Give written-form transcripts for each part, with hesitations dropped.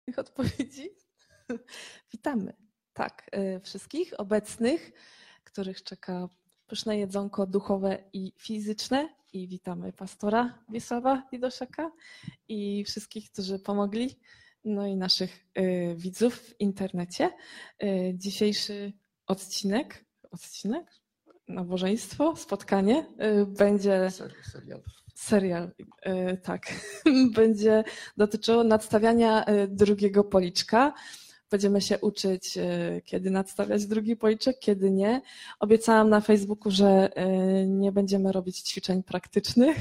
tych odpowiedzi. Witamy, tak, wszystkich obecnych, których czeka pyszne jedzonko duchowe i fizyczne. I witamy pastora Wiesława Widoszaka i wszystkich, którzy pomogli, no i naszych widzów w internecie. Dzisiejszy odcinek, nabożeństwo, spotkanie będzie... Serial, tak, będzie dotyczyło nadstawiania drugiego policzka. Będziemy się uczyć, kiedy nadstawiać drugi policzek, kiedy nie. Obiecałam na Facebooku, że nie będziemy robić ćwiczeń praktycznych,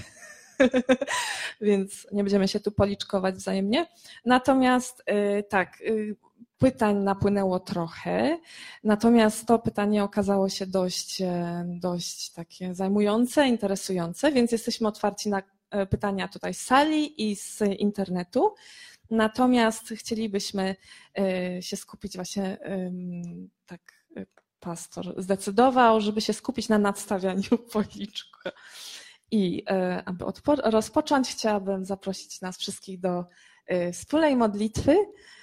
więc nie będziemy się tu policzkować wzajemnie. Natomiast tak, pytań napłynęło trochę, natomiast to pytanie okazało się dość takie zajmujące, interesujące, więc jesteśmy otwarci na pytania tutaj z sali i z internetu. Natomiast chcielibyśmy się skupić właśnie, tak pastor zdecydował, żeby się skupić na nadstawianiu policzka. I aby rozpocząć, chciałabym zaprosić nas wszystkich do wspólnej modlitwy.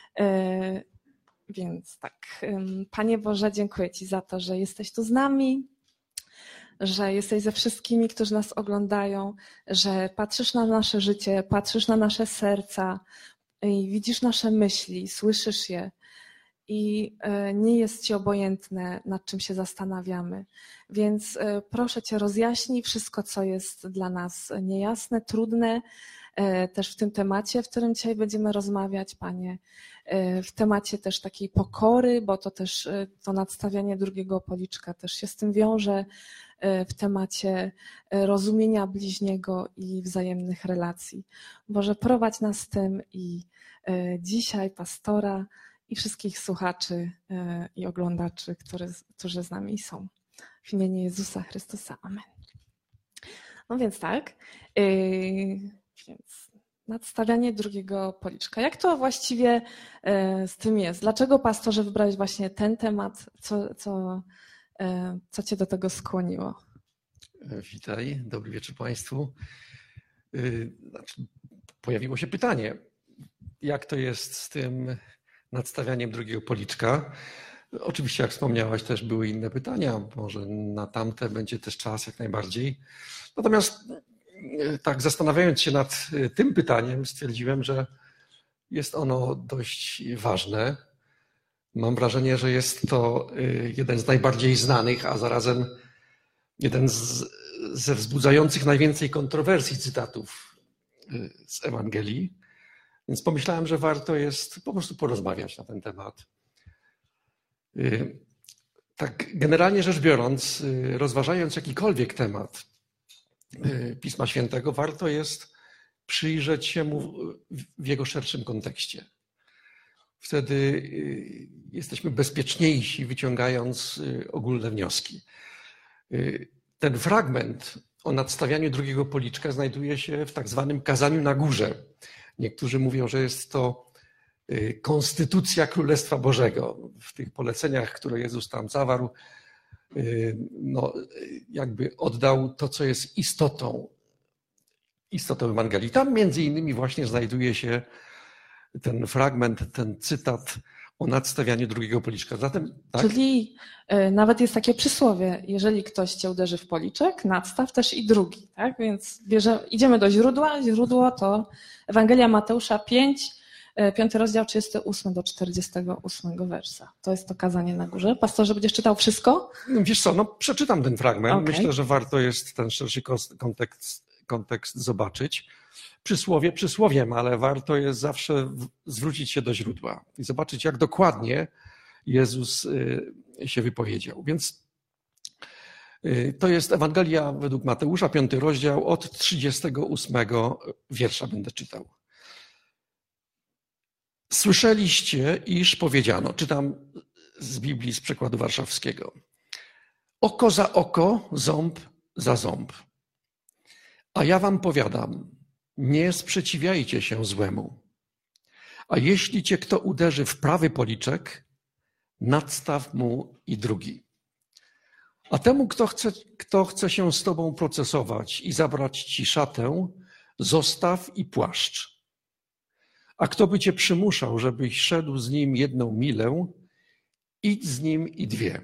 Więc tak, Panie Boże, dziękuję Ci za to, że jesteś tu z nami, że jesteś ze wszystkimi, którzy nas oglądają, że patrzysz na nasze życie, patrzysz na nasze serca i widzisz nasze myśli, słyszysz je i nie jest Ci obojętne, nad czym się zastanawiamy. Więc proszę Cię, rozjaśnij wszystko, co jest dla nas niejasne, trudne, też w tym temacie, w którym dzisiaj będziemy rozmawiać, Panie, w temacie też takiej pokory, bo to też to nadstawianie drugiego policzka też się z tym wiąże, w temacie rozumienia bliźniego i wzajemnych relacji. Boże, prowadź nas w tym i dzisiaj pastora i wszystkich słuchaczy i oglądaczy, którzy z nami są. W imieniu Jezusa Chrystusa. Amen. No więc tak, więc nadstawianie drugiego policzka. Jak to właściwie z tym jest? Dlaczego, pastorze, wybrałeś właśnie ten temat? Co Cię do tego skłoniło? Witaj, dobry wieczór Państwu. Pojawiło się pytanie, jak to jest z tym nadstawianiem drugiego policzka? Oczywiście, jak wspomniałaś, też były inne pytania, może na tamte będzie też czas jak najbardziej. Natomiast tak zastanawiając się nad tym pytaniem, stwierdziłem, że jest ono dość ważne. Mam wrażenie, że jest to jeden z najbardziej znanych, a zarazem jeden ze wzbudzających najwięcej kontrowersji cytatów z Ewangelii. Więc pomyślałem, że warto jest po prostu porozmawiać na ten temat. Tak generalnie rzecz biorąc, rozważając jakikolwiek temat Pisma Świętego, warto jest przyjrzeć się mu w jego szerszym kontekście. Wtedy jesteśmy bezpieczniejsi, wyciągając ogólne wnioski. Ten fragment o nadstawianiu drugiego policzka znajduje się w tak zwanym kazaniu na górze. Niektórzy mówią, że jest to konstytucja Królestwa Bożego. W tych poleceniach, które Jezus tam zawarł, no, jakby oddał to, co jest istotą Ewangelii. Tam między innymi właśnie znajduje się ten fragment, ten cytat o nadstawianiu drugiego policzka. Zatem, tak? Czyli nawet jest takie przysłowie, jeżeli ktoś Cię uderzy w policzek, nadstaw też i drugi. Tak? Więc idziemy do źródła. Źródło to Ewangelia Mateusza 5 rozdział 38 do 48 wersa. To jest to kazanie na górze. Pastorze, będziesz czytał wszystko? Wiesz co, no przeczytam ten fragment. Okay. Myślę, że warto jest ten szerszy kontekst zobaczyć. Przysłowie przysłowiem, ale warto jest zawsze zwrócić się do źródła i zobaczyć, jak dokładnie Jezus się wypowiedział. Więc to jest Ewangelia według Mateusza, 5 rozdział, od 38 wiersza będę czytał. Słyszeliście, iż powiedziano, czytam z Biblii z przekładu warszawskiego, oko za oko, ząb za ząb. A ja wam powiadam, nie sprzeciwiajcie się złemu. A jeśli cię kto uderzy w prawy policzek, nadstaw mu i drugi. A temu, kto chce się z tobą procesować i zabrać ci szatę, zostaw i płaszcz. A kto by cię przymuszał, żebyś szedł z nim 1 milę, idź z nim i 2.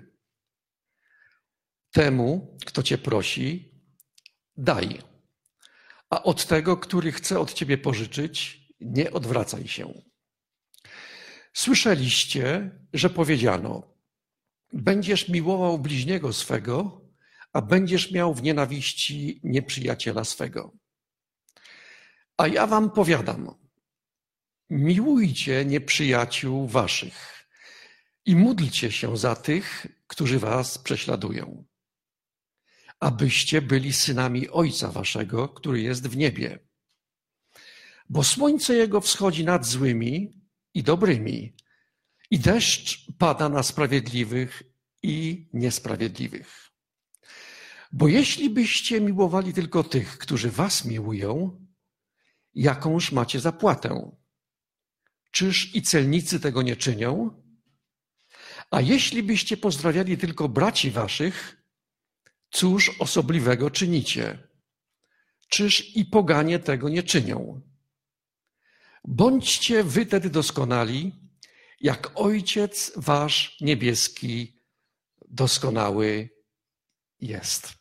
Temu, kto cię prosi, daj. A od tego, który chce od ciebie pożyczyć, nie odwracaj się. Słyszeliście, że powiedziano: będziesz miłował bliźniego swego, a będziesz miał w nienawiści nieprzyjaciela swego. A ja wam powiadam, miłujcie nieprzyjaciół waszych i módlcie się za tych, którzy was prześladują, abyście byli synami Ojca waszego, który jest w niebie. Bo słońce jego wschodzi nad złymi i dobrymi, i deszcz pada na sprawiedliwych i niesprawiedliwych. Bo jeśli byście miłowali tylko tych, którzy was miłują, jakąż macie zapłatę? Czyż i celnicy tego nie czynią? A jeśli byście pozdrawiali tylko braci waszych, cóż osobliwego czynicie? Czyż i poganie tego nie czynią? Bądźcie wy tedy doskonali, jak Ojciec wasz niebieski doskonały jest.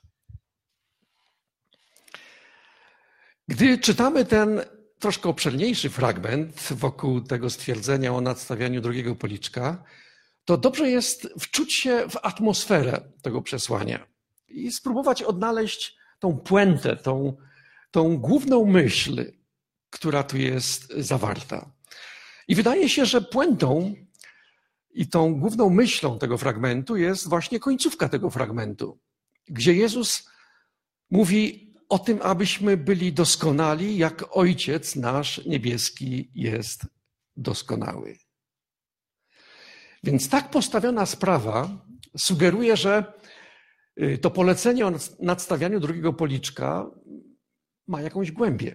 Gdy czytamy ten troszkę obszerniejszy fragment wokół tego stwierdzenia o nadstawianiu drugiego policzka, to dobrze jest wczuć się w atmosferę tego przesłania i spróbować odnaleźć tą puentę, tą główną myśl, która tu jest zawarta. I wydaje się, że puentą i tą główną myślą tego fragmentu jest właśnie końcówka tego fragmentu, gdzie Jezus mówi o tym, abyśmy byli doskonali, jak Ojciec nasz niebieski jest doskonały. Więc tak postawiona sprawa sugeruje, że to polecenie o nadstawianiu drugiego policzka ma jakąś głębię.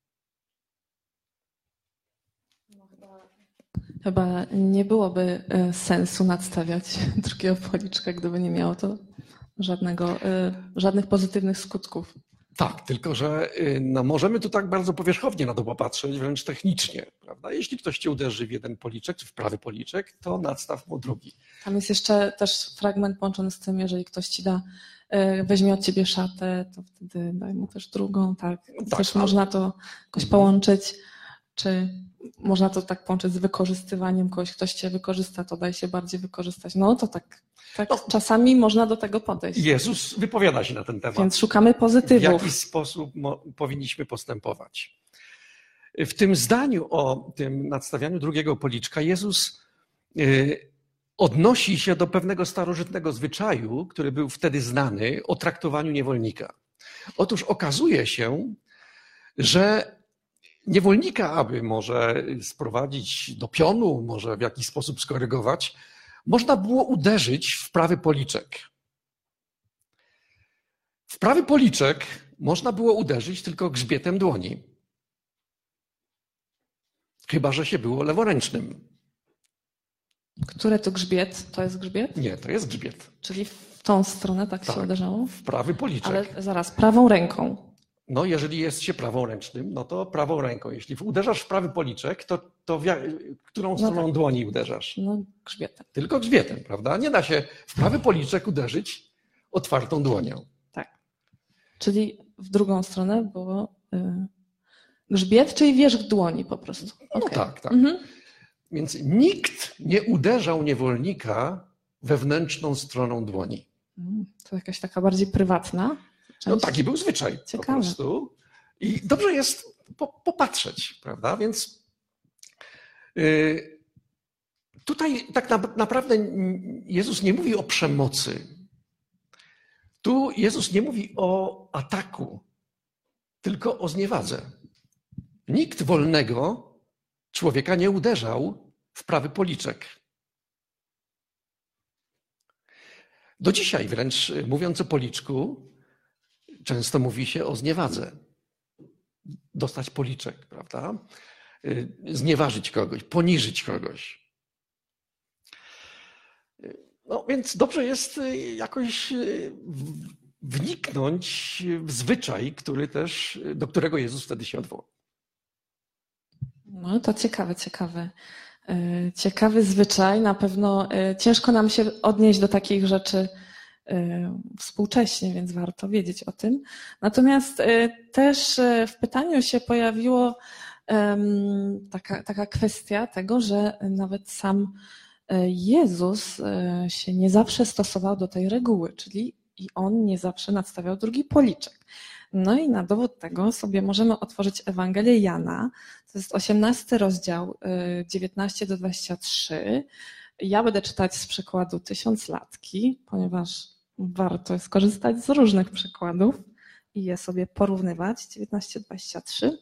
Chyba nie byłoby sensu nadstawiać drugiego policzka, gdyby nie miało to żadnych pozytywnych skutków. Tak, tylko że możemy tu tak bardzo powierzchownie na to popatrzeć, wręcz technicznie, prawda? Jeśli ktoś cię uderzy w jeden policzek, czy w prawy policzek, to nadstaw mu drugi. Tam jest jeszcze też fragment połączony z tym, jeżeli ktoś ci weźmie od ciebie szatę, to wtedy daj mu też drugą, tak? Też można to jakoś połączyć, czy można to tak połączyć z wykorzystywaniem kogoś, ktoś cię wykorzysta, to daj się bardziej wykorzystać. No to tak czasami można do tego podejść. Jezus wypowiada się na ten temat. Więc szukamy pozytywów. W jaki sposób powinniśmy postępować. W tym zdaniu o tym nadstawianiu drugiego policzka Jezus odnosi się do pewnego starożytnego zwyczaju, który był wtedy znany, o traktowaniu niewolnika. Otóż okazuje się, że niewolnika, aby może sprowadzić do pionu, może w jakiś sposób skorygować, można było uderzyć w prawy policzek. W prawy policzek można było uderzyć tylko grzbietem dłoni. Chyba że się było leworęcznym. Które to grzbiet? To jest grzbiet? Nie, to jest grzbiet. Czyli w tą stronę tak się uderzało? W prawy policzek. Ale zaraz, prawą ręką. No, jeżeli jest się praworęcznym, no to prawą ręką. Jeśli uderzasz w prawy policzek, to którą stroną dłoni uderzasz? No, grzbietem. Tylko grzbietem, prawda? Nie da się w prawy policzek uderzyć otwartą dłonią. Tak. Czyli w drugą stronę było grzbiet, czyli wierzch dłoni po prostu. No tak. Więc nikt nie uderzał niewolnika wewnętrzną stroną dłoni. To jakaś taka bardziej prywatna. No taki był zwyczaj. Ciekawe. Po prostu. I dobrze jest popatrzeć, prawda? Więc tutaj tak naprawdę Jezus nie mówi o przemocy. Tu Jezus nie mówi o ataku, tylko o zniewadze. Nikt wolnego człowieka nie uderzał w prawy policzek. Do dzisiaj wręcz mówiąc o policzku, często mówi się o zniewadze. Dostać policzek, prawda? Znieważyć kogoś, poniżyć kogoś. No więc dobrze jest jakoś wniknąć w zwyczaj, do którego Jezus wtedy się odwołał. No to ciekawy zwyczaj. Na pewno ciężko nam się odnieść do takich rzeczy współcześnie, więc warto wiedzieć o tym. Natomiast też w pytaniu się pojawiło taka kwestia tego, że nawet sam Jezus się nie zawsze stosował do tej reguły, czyli i on nie zawsze nadstawiał drugi policzek. No i na dowód tego sobie możemy otworzyć Ewangelię Jana, to jest 18 rozdział, 19 do 23. Ja będę czytać z przykładu Tysiąclatki, ponieważ warto skorzystać z różnych przykładów i je sobie porównywać. 19-23.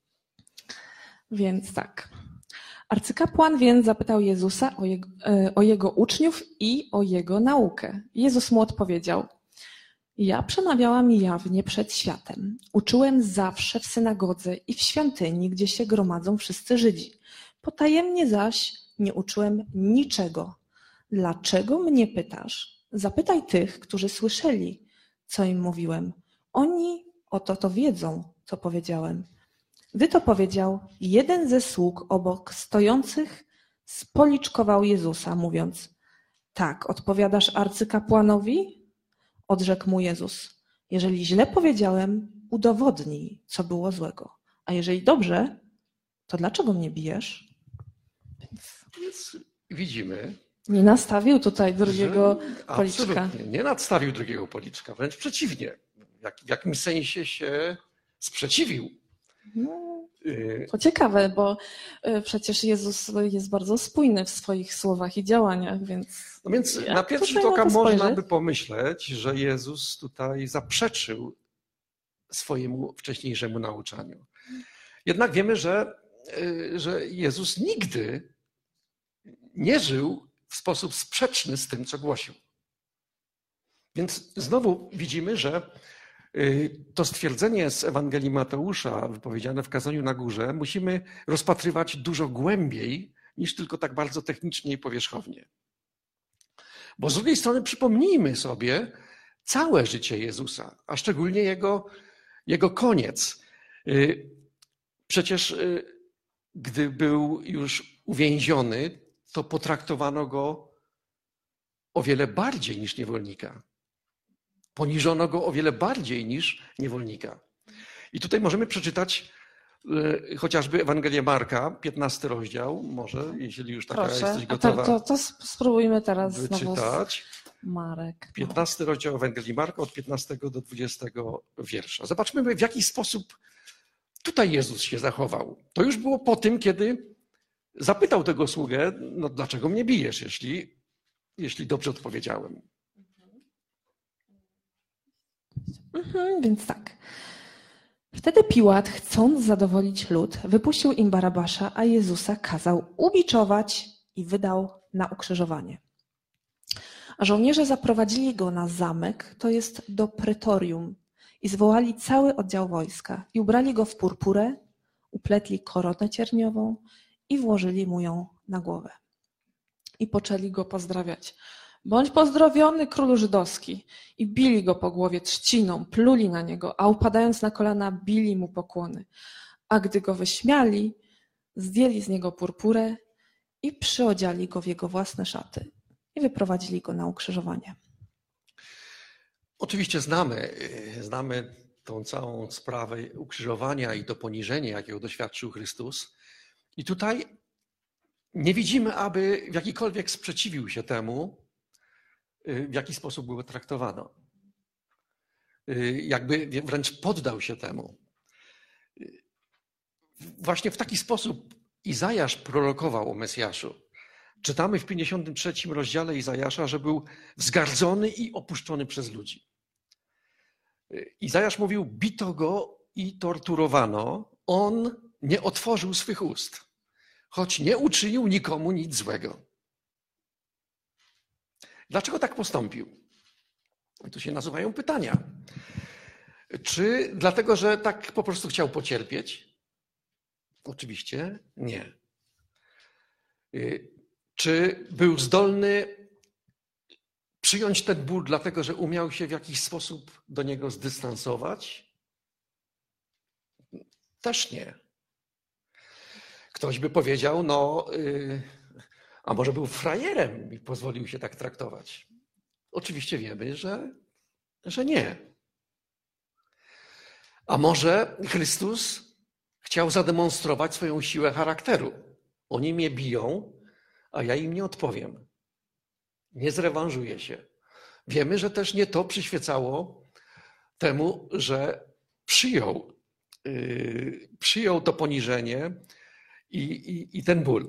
Więc tak. Arcykapłan więc zapytał Jezusa o jego uczniów i o jego naukę. Jezus mu odpowiedział: ja przemawiałam jawnie przed światem. Uczyłem zawsze w synagodze i w świątyni, gdzie się gromadzą wszyscy Żydzi. Potajemnie zaś nie uczyłem niczego. Dlaczego mnie pytasz? Zapytaj tych, którzy słyszeli, co im mówiłem. Oni oto to wiedzą, co powiedziałem. Gdy to powiedział, jeden ze sług obok stojących spoliczkował Jezusa, mówiąc: tak, odpowiadasz arcykapłanowi? Odrzekł mu Jezus: jeżeli źle powiedziałem, udowodnij, co było złego. A jeżeli dobrze, to dlaczego mnie bijesz? Więc widzimy, nie nastawił tutaj drugiego policzka. Absolutnie, nie nadstawił drugiego policzka, wręcz przeciwnie. W jakimś sensie się sprzeciwił. To ciekawe, bo przecież Jezus jest bardzo spójny w swoich słowach i działaniach, więc... No więc na pierwszy rzut oka można by pomyśleć, że Jezus tutaj zaprzeczył swojemu wcześniejszemu nauczaniu. Jednak wiemy, że Jezus nigdy nie żył w sposób sprzeczny z tym, co głosił. Więc znowu widzimy, że to stwierdzenie z Ewangelii Mateusza, wypowiedziane w Kazaniu na Górze, musimy rozpatrywać dużo głębiej niż tylko tak bardzo technicznie i powierzchownie. Bo z drugiej strony przypomnijmy sobie całe życie Jezusa, a szczególnie jego koniec. Przecież gdy był już uwięziony, to potraktowano go o wiele bardziej niż niewolnika. Poniżono go o wiele bardziej niż niewolnika. I tutaj możemy przeczytać chociażby Ewangelię Marka, 15 rozdział, może, jeśli już taka jesteś gotowa. To spróbujmy teraz wyczytać. Marek. 15 rozdział Ewangelii Marka od 15 do 20 wiersza. Zobaczmy, w jaki sposób tutaj Jezus się zachował. To już było po tym, kiedy zapytał tego sługę: no dlaczego mnie bijesz, jeśli dobrze odpowiedziałem. Więc tak. Wtedy Piłat, chcąc zadowolić lud, wypuścił im Barabasza, a Jezusa kazał ubiczować i wydał na ukrzyżowanie. A żołnierze zaprowadzili go na zamek, to jest do pretorium, i zwołali cały oddział wojska i ubrali go w purpurę, upletli koronę cierniową i włożyli mu ją na głowę. I poczęli go pozdrawiać. Bądź pozdrowiony, królu żydowski. I bili go po głowie trzciną, pluli na niego, a upadając na kolana bili mu pokłony. A gdy go wyśmiali, zdjęli z niego purpurę i przyodziali go w jego własne szaty i wyprowadzili go na ukrzyżowanie. Oczywiście znamy tą całą sprawę ukrzyżowania i to poniżenie, jakiego doświadczył Chrystus. I tutaj nie widzimy, aby w jakikolwiek sprzeciwił się temu, w jaki sposób go traktowano. Jakby wręcz poddał się temu. Właśnie w taki sposób Izajasz prorokował o Mesjaszu. Czytamy w 53 rozdziale Izajasza, że był wzgardzony i opuszczony przez ludzi. Izajasz mówił: bito go i torturowano, on nie otworzył swych ust, choć nie uczynił nikomu nic złego. Dlaczego tak postąpił? I tu się nasuwają pytania. Czy dlatego, że tak po prostu chciał pocierpieć? Oczywiście nie. Czy był zdolny przyjąć ten ból, dlatego że umiał się w jakiś sposób do niego zdystansować? Też nie. Ktoś by powiedział, a może był frajerem i pozwolił się tak traktować. Oczywiście wiemy, że nie. A może Chrystus chciał zademonstrować swoją siłę charakteru. Oni mnie biją, a ja im nie odpowiem. Nie zrewanżuję się. Wiemy, że też nie to przyświecało temu, że przyjął to poniżenie i ten ból.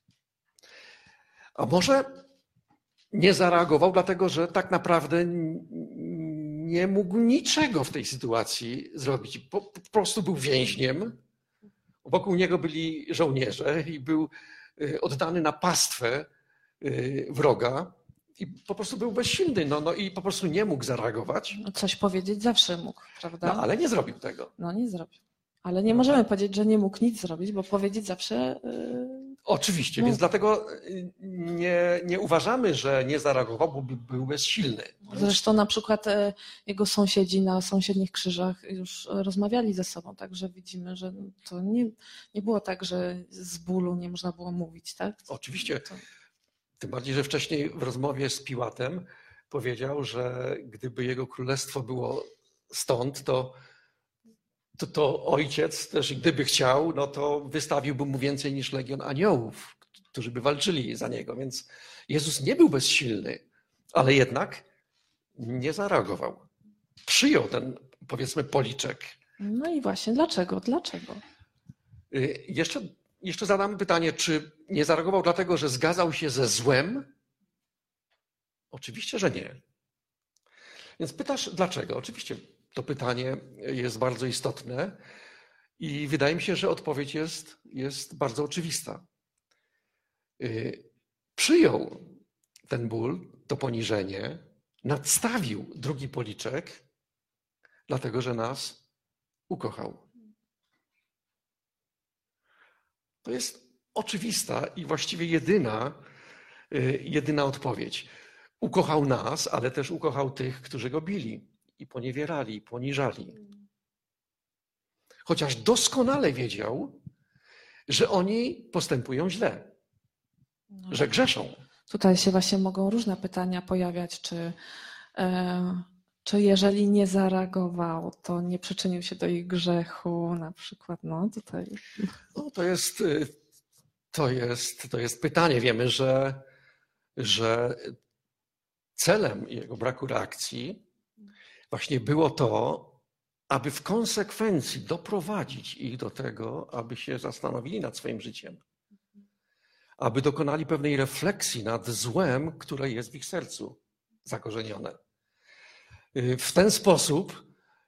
A może nie zareagował, dlatego że tak naprawdę nie mógł niczego w tej sytuacji zrobić. Po prostu był więźniem. Wokół niego byli żołnierze i był oddany na pastwę wroga i po prostu był bezsilny. I po prostu nie mógł zareagować. Coś powiedzieć zawsze mógł, prawda? Ale nie zrobił tego. Nie zrobił. Ale nie możemy powiedzieć, że nie mógł nic zrobić, bo powiedzieć zawsze... Oczywiście, więc dlatego nie uważamy, że nie zareagował, bo był bezsilny. Zresztą na przykład jego sąsiedzi na sąsiednich krzyżach już rozmawiali ze sobą, także widzimy, że to nie było tak, że z bólu nie można było mówić, tak? Oczywiście. Tym bardziej, że wcześniej w rozmowie z Piłatem powiedział, że gdyby jego królestwo było stąd, to ojciec też gdyby chciał, to wystawiłby mu więcej niż legion aniołów, którzy by walczyli za niego. Więc Jezus nie był bezsilny, ale jednak nie zareagował. Przyjął ten, powiedzmy, policzek. No i właśnie, dlaczego? Jeszcze zadam pytanie, czy nie zareagował dlatego, że zgadzał się ze złem? Oczywiście, że nie. Więc pytasz, dlaczego? Oczywiście to pytanie jest bardzo istotne i wydaje mi się, że odpowiedź jest bardzo oczywista. Przyjął ten ból, to poniżenie, nadstawił drugi policzek, dlatego że nas ukochał. To jest oczywista i właściwie jedyna odpowiedź. Ukochał nas, ale też ukochał tych, którzy go bili i poniewierali, i poniżali. Chociaż doskonale wiedział, że oni postępują źle, że grzeszą. Tutaj się właśnie mogą różne pytania pojawiać, czy jeżeli nie zareagował, to nie przyczynił się do ich grzechu na przykład. Tutaj. To jest pytanie. Wiemy, że celem jego braku reakcji właśnie było to, aby w konsekwencji doprowadzić ich do tego, aby się zastanowili nad swoim życiem. Aby dokonali pewnej refleksji nad złem, które jest w ich sercu zakorzenione. W ten sposób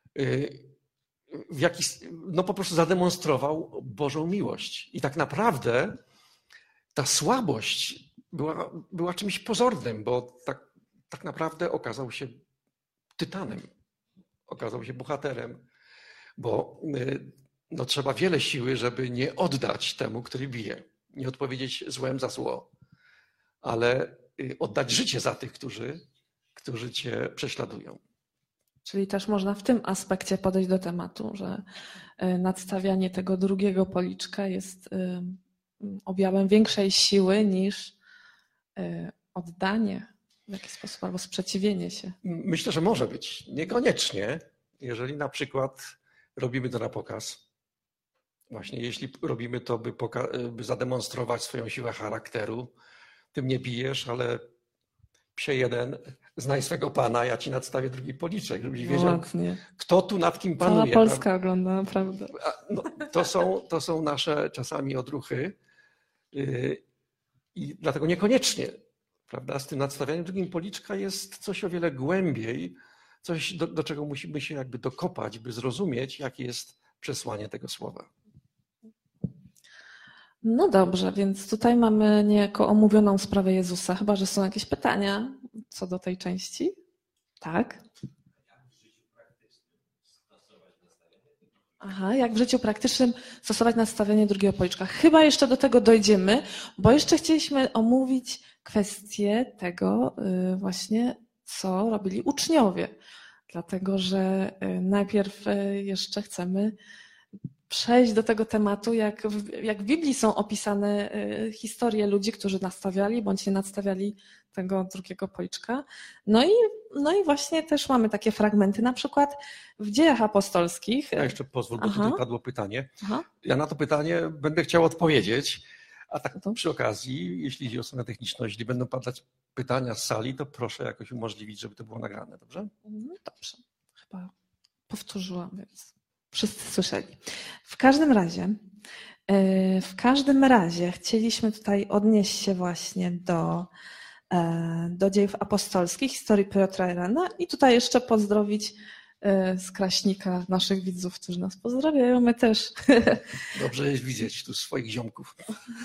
po prostu zademonstrował Bożą miłość. I tak naprawdę ta słabość była czymś pozornym, bo tak naprawdę okazał się tytanem, okazał się bohaterem, bo trzeba wiele siły, żeby nie oddać temu, który bije, nie odpowiedzieć złem za zło, ale oddać życie za tych, którzy cię prześladują. Czyli też można w tym aspekcie podejść do tematu, że nadstawianie tego drugiego policzka jest objawem większej siły niż oddanie w jakiś sposób albo sprzeciwienie się. Myślę, że może być. Niekoniecznie, jeżeli na przykład robimy to na pokaz. Właśnie jeśli robimy to, by zademonstrować swoją siłę charakteru, ty mnie bijesz, ale psie jeden, znaj swego pana, ja ci nadstawię drugi policzek, żebyś wiedział, kto tu nad kim panuje. Cała Polska ogląda, naprawdę. To są nasze czasami odruchy i dlatego niekoniecznie, prawda, z tym nadstawianiem drugim policzka jest coś o wiele głębiej, coś do czego musimy się jakby dokopać, by zrozumieć, jakie jest przesłanie tego słowa. No dobrze, więc tutaj mamy niejako omówioną sprawę Jezusa, chyba że są jakieś pytania co do tej części. Tak? Jak w życiu praktycznym stosować nastawienie drugiego policzka. Chyba jeszcze do tego dojdziemy, bo jeszcze chcieliśmy omówić kwestię tego właśnie, co robili uczniowie. Dlatego, że najpierw jeszcze chcemy przejść do tego tematu, jak w Biblii są opisane historie ludzi, którzy nastawiali bądź nie nadstawiali tego drugiego policzka. No i właśnie też mamy takie fragmenty, na przykład w Dziejach Apostolskich. Ja jeszcze pozwól, bo tutaj padło pytanie. Aha. Ja na to pytanie będę chciał odpowiedzieć, a tak przy okazji, jeśli chodzi o stronę techniczną, jeśli będą padać pytania z sali, to proszę jakoś umożliwić, żeby to było nagrane, dobrze? Dobrze, chyba powtórzyłam, więc wszyscy słyszeli. W każdym razie chcieliśmy tutaj odnieść się właśnie do Dziejów Apostolskich, historii Piotra i Jana i tutaj jeszcze pozdrowić z Kraśnika naszych widzów, którzy nas pozdrawiają, my też. Dobrze jest widzieć tu swoich ziomków.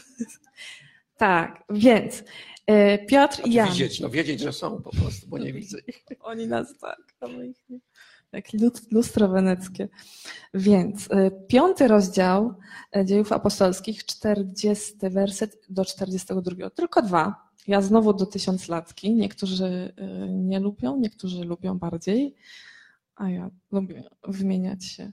Tak, więc Piotr i Jan. Wiedzieć, że są po prostu, bo nie widzę ich. Oni nas tak, a my ich nie. Jak lustro weneckie. Więc 5 rozdział Dziejów Apostolskich, 40 werset do 42. Tylko 2. Ja znowu do tysiąclatki. Niektórzy nie lubią, niektórzy lubią bardziej, a ja lubię wymieniać się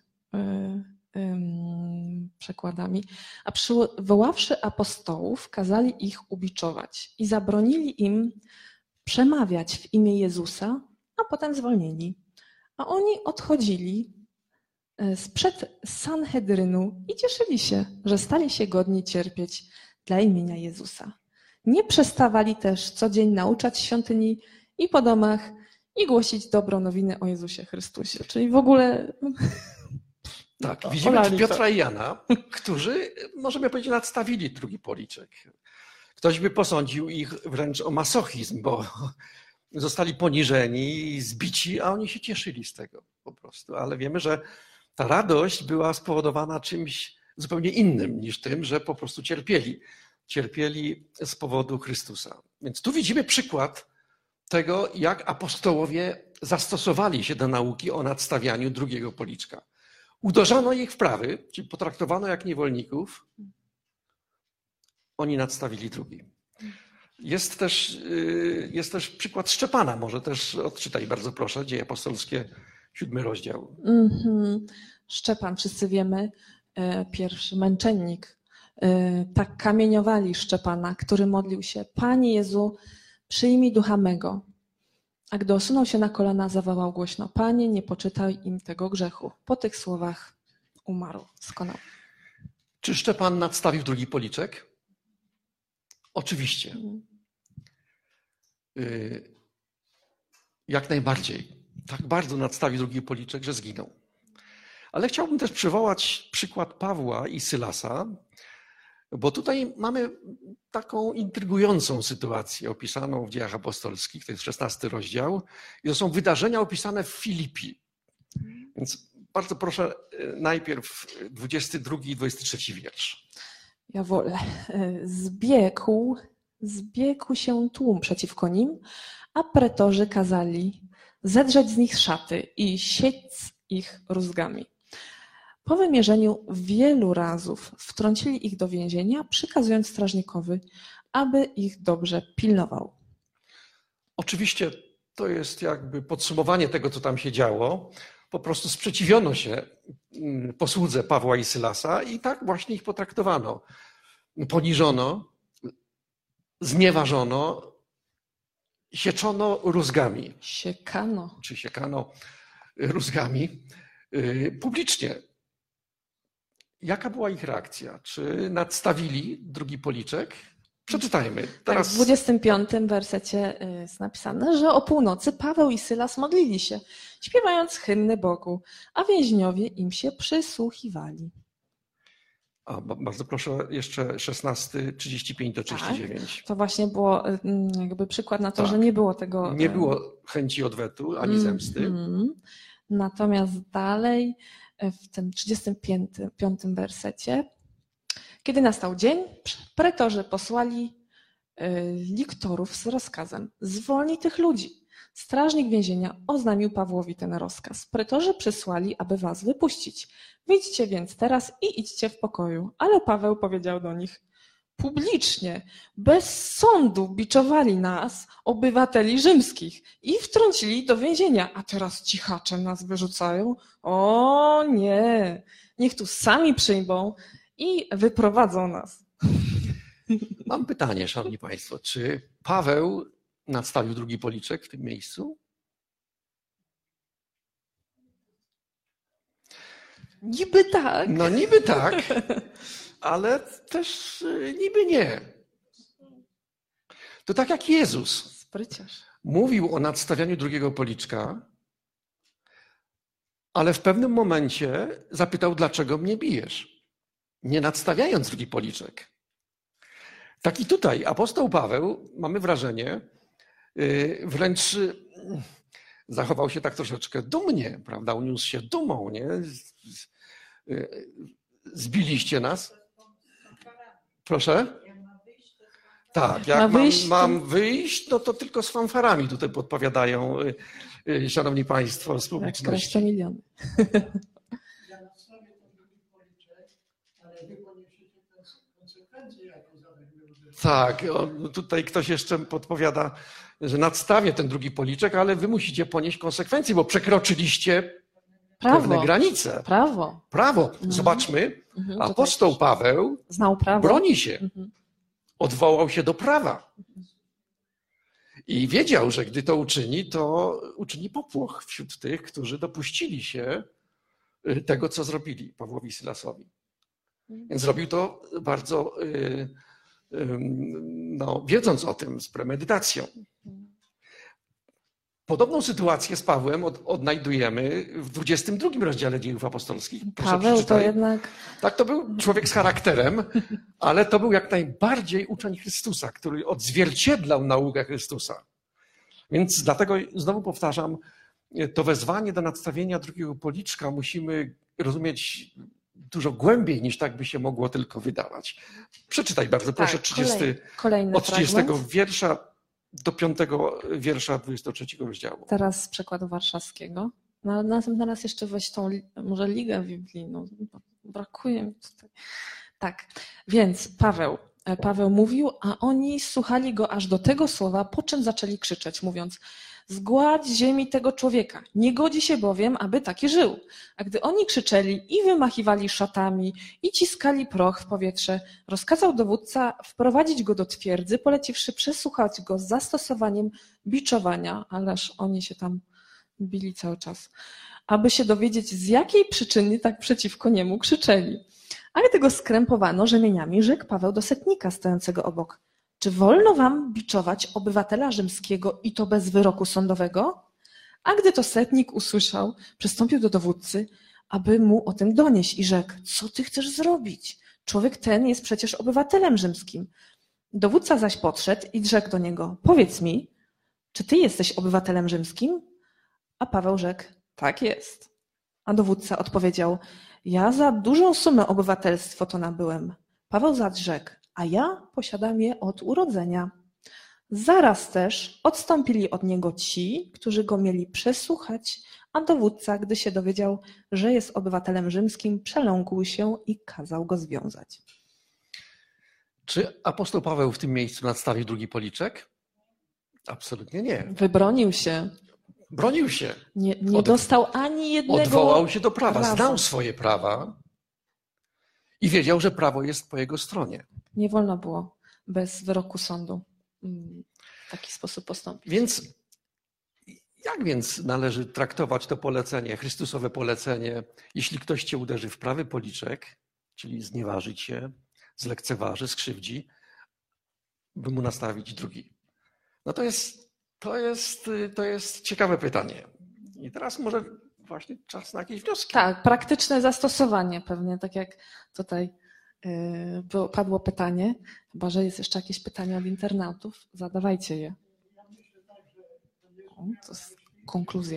przekładami. A przywoławszy apostołów, kazali ich ubiczować i zabronili im przemawiać w imię Jezusa, a potem zwolnili. A oni odchodzili sprzed Sanhedrynu i cieszyli się, że stali się godni cierpieć dla imienia Jezusa. Nie przestawali też co dzień nauczać w świątyni i po domach i głosić dobrą nowinę o Jezusie Chrystusie. Czyli w ogóle... Tak, widzimy Piotra i Jana, którzy, możemy powiedzieć, nadstawili drugi policzek. Ktoś by posądził ich wręcz o masochizm, bo zostali poniżeni, zbici, a oni się cieszyli z tego po prostu. Ale wiemy, że ta radość była spowodowana czymś zupełnie innym niż tym, że po prostu cierpieli. Cierpieli z powodu Chrystusa. Więc tu widzimy przykład tego, jak apostołowie zastosowali się do nauki o nadstawianiu drugiego policzka. Uderzano ich w prawy, czyli potraktowano jak niewolników. Oni nadstawili drugi. Jest też przykład Szczepana. Może też odczytaj bardzo proszę. Dzieje apostolskie, 7 rozdział. Szczepan, wszyscy wiemy, pierwszy męczennik. Tak kamieniowali Szczepana, który modlił się: Panie Jezu, przyjmij ducha mego. A gdy osunął się na kolana, zawołał głośno: Panie, nie poczytaj im tego grzechu. Po tych słowach umarł. Skonał. Czy Szczepan nadstawił drugi policzek? Oczywiście. Jak najbardziej. Tak bardzo nadstawił drugi policzek, że zginął. Ale chciałbym też przywołać przykład Pawła i Sylasa, bo tutaj mamy taką intrygującą sytuację opisaną w Dziejach Apostolskich, to jest 16 rozdział, i to są wydarzenia opisane w Filipi. Więc bardzo proszę najpierw 22 i 23 wiersz. Ja wolę. Zbiegł się tłum przeciwko nim, a pretorzy kazali zedrzeć z nich szaty i siec ich rózgami. Po wymierzeniu wielu razów wtrącili ich do więzienia, przykazując strażnikowi, aby ich dobrze pilnował. Oczywiście to jest jakby podsumowanie tego, co tam się działo. Po prostu sprzeciwiono się posłudze Pawła i Sylasa i tak właśnie ich potraktowano. Poniżono, znieważono, sieczono rózgami. Siekano rózgami publicznie. Jaka była ich reakcja? Czy nadstawili drugi policzek? Przeczytajmy. Teraz... W 25 wersecie jest napisane, że o północy Paweł i Sylas modlili się, śpiewając hymny Bogu, a więźniowie im się przysłuchiwali. Bardzo proszę, jeszcze 16, 35 do 39. Tak, to właśnie było jakby przykład na to, że nie było tego... Nie było chęci odwetu ani zemsty. Natomiast dalej w tym 35 wersecie: kiedy nastał dzień, pretorzy posłali liktorów z rozkazem: zwolnij tych ludzi. Strażnik więzienia oznamił Pawłowi ten rozkaz. Pretorzy przysłali, aby was wypuścić. Wyjdźcie więc teraz i idźcie w pokoju. Ale Paweł powiedział do nich: publicznie, bez sądu biczowali nas, obywateli rzymskich i wtrącili do więzienia. A teraz cichaczem nas wyrzucają? O nie, niech tu sami przyjmą i wyprowadzą nas. Mam pytanie, szanowni państwo, czy Paweł nadstawił drugi policzek w tym miejscu? Niby tak. No niby tak, ale też niby nie. To tak jak Jezus Spryciarz. mówił o nadstawianiu drugiego policzka, ale w pewnym momencie zapytał, dlaczego mnie bijesz, nie nadstawiając drugi policzek. Tak i tutaj apostoł Paweł, mamy wrażenie, wręcz zachował się tak troszeczkę dumnie, prawda? Uniósł się dumą, nie? Zbiliście nas. Proszę? Tak, jak mam wyjść, no to tylko z fanfarami tutaj podpowiadają, szanowni państwo, z publiczności. Jak miliony. Ja nadstawię ten drugi policzek, ale wy poniesiecie konsekwencje, jakie za mnie uderzycie. Tak, tutaj ktoś jeszcze podpowiada, że nadstawię ten drugi policzek, ale wy musicie ponieść konsekwencje, bo przekroczyliście pewne granice. Prawo. Zobaczmy, apostoł Paweł znał prawo. Broni się. Odwołał się do prawa. I wiedział, że gdy to uczyni popłoch wśród tych, którzy dopuścili się tego, co zrobili Pawłowi Sylasowi. Więc zrobił to bardzo, wiedząc o tym, z premedytacją. Podobną sytuację z Pawłem odnajdujemy w 22 rozdziale Dziejów Apostolskich. Paweł to jednak... Tak, to był człowiek z charakterem, ale to był jak najbardziej uczeń Chrystusa, który odzwierciedlał naukę Chrystusa. Więc dlatego znowu powtarzam, to wezwanie do nadstawienia drugiego policzka musimy rozumieć dużo głębiej, niż tak by się mogło tylko wydawać. Przeczytaj bardzo proszę kolejny od 30 fragment. wiersza do 5 wiersza 23 rozdziału. Teraz z przekładu warszawskiego. No, następny raz jeszcze weź tą może ligę biblijną. Brakuje mi tutaj. Tak, więc Paweł mówił, a oni słuchali go aż do tego słowa, po czym zaczęli krzyczeć, mówiąc: zgładź z ziemi tego człowieka, nie godzi się bowiem, aby taki żył. A gdy oni krzyczeli i wymachiwali szatami i ciskali proch w powietrze, rozkazał dowódca wprowadzić go do twierdzy, poleciwszy przesłuchać go z zastosowaniem biczowania, ależ oni się tam bili cały czas, aby się dowiedzieć, z jakiej przyczyny tak przeciwko niemu krzyczeli. A gdy go skrępowano rzemieniami, rzekł Paweł do setnika stojącego obok: czy wolno wam biczować obywatela rzymskiego i to bez wyroku sądowego? A gdy to setnik usłyszał, przystąpił do dowódcy, aby mu o tym donieść i rzekł: co ty chcesz zrobić? Człowiek ten jest przecież obywatelem rzymskim. Dowódca zaś podszedł i rzekł do niego: powiedz mi, czy ty jesteś obywatelem rzymskim? A Paweł rzekł: tak jest. A dowódca odpowiedział: ja za dużą sumę obywatelstwo to nabyłem. Paweł zaś rzekł: a ja posiadam je od urodzenia. Zaraz też odstąpili od niego ci, którzy go mieli przesłuchać, a dowódca, gdy się dowiedział, że jest obywatelem rzymskim, przeląkł się i kazał go związać. Czy apostoł Paweł w tym miejscu nadstawił drugi policzek? Absolutnie nie. Wybronił się. Bronił się. Nie dostał ani jednego Odwołał się do prawa, razu. znał swoje prawa i wiedział, że prawo jest po jego stronie. Nie wolno było bez wyroku sądu w taki sposób postąpić. Więc jak więc należy traktować to polecenie, Chrystusowe polecenie, jeśli ktoś cię uderzy w prawy policzek, czyli znieważy cię, zlekceważy, skrzywdzi, by mu nastawić drugi? No to jest ciekawe pytanie. I teraz może właśnie czas na jakieś wnioski. Tak, praktyczne zastosowanie pewnie, tak jak tutaj padło pytanie, chyba że jest jeszcze jakieś pytanie od internautów, zadawajcie je. To jest konkluzja.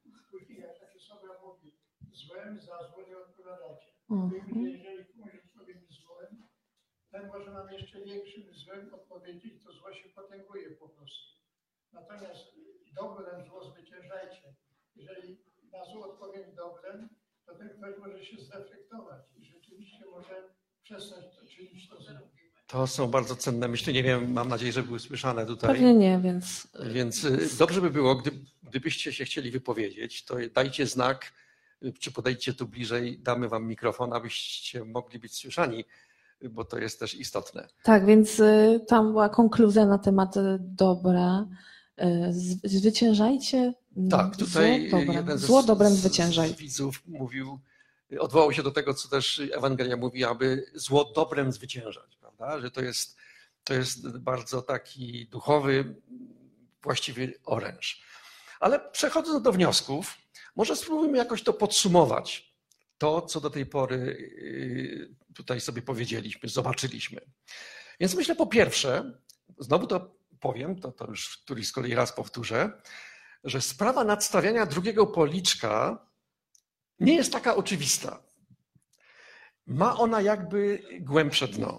Złem za zło nie odpowiadacie. Jeżeli komuś odpowiemy złem, ten może nam jeszcze większym złem odpowiedzieć, to zło się potęguje po prostu. Natomiast dobrem zło zwyciężajcie. Jeżeli na zło odpowiem dobrem, to ten ktoś może się zdefektować i rzeczywiście może przestać to czynić to zło. To są bardzo cenne myśli. Nie wiem, mam nadzieję, że były słyszane tutaj. Pewnie nie, więc... Więc dobrze by było, gdybyście się chcieli wypowiedzieć, to dajcie znak, czy podejdźcie tu bliżej, damy wam mikrofon, abyście mogli być słyszani, bo to jest też istotne. Tak, więc tam była konkluzja na temat dobra. Zwyciężajcie Tak, tutaj zło dobrem. jeden Zło dobrem zwyciężaj. z widzów odwołał się do tego, co też Ewangelia mówi, aby zło dobrem zwyciężać, prawda? Że to jest bardzo taki duchowy, właściwie oręż. Ale przechodząc do wniosków, może spróbujmy jakoś to podsumować. To, co do tej pory tutaj sobie powiedzieliśmy, zobaczyliśmy. Więc myślę, po pierwsze, znowu to powiem, to już któryś z kolei raz powtórzę, że sprawa nadstawiania drugiego policzka nie jest taka oczywista. Ma ona jakby głębsze dno.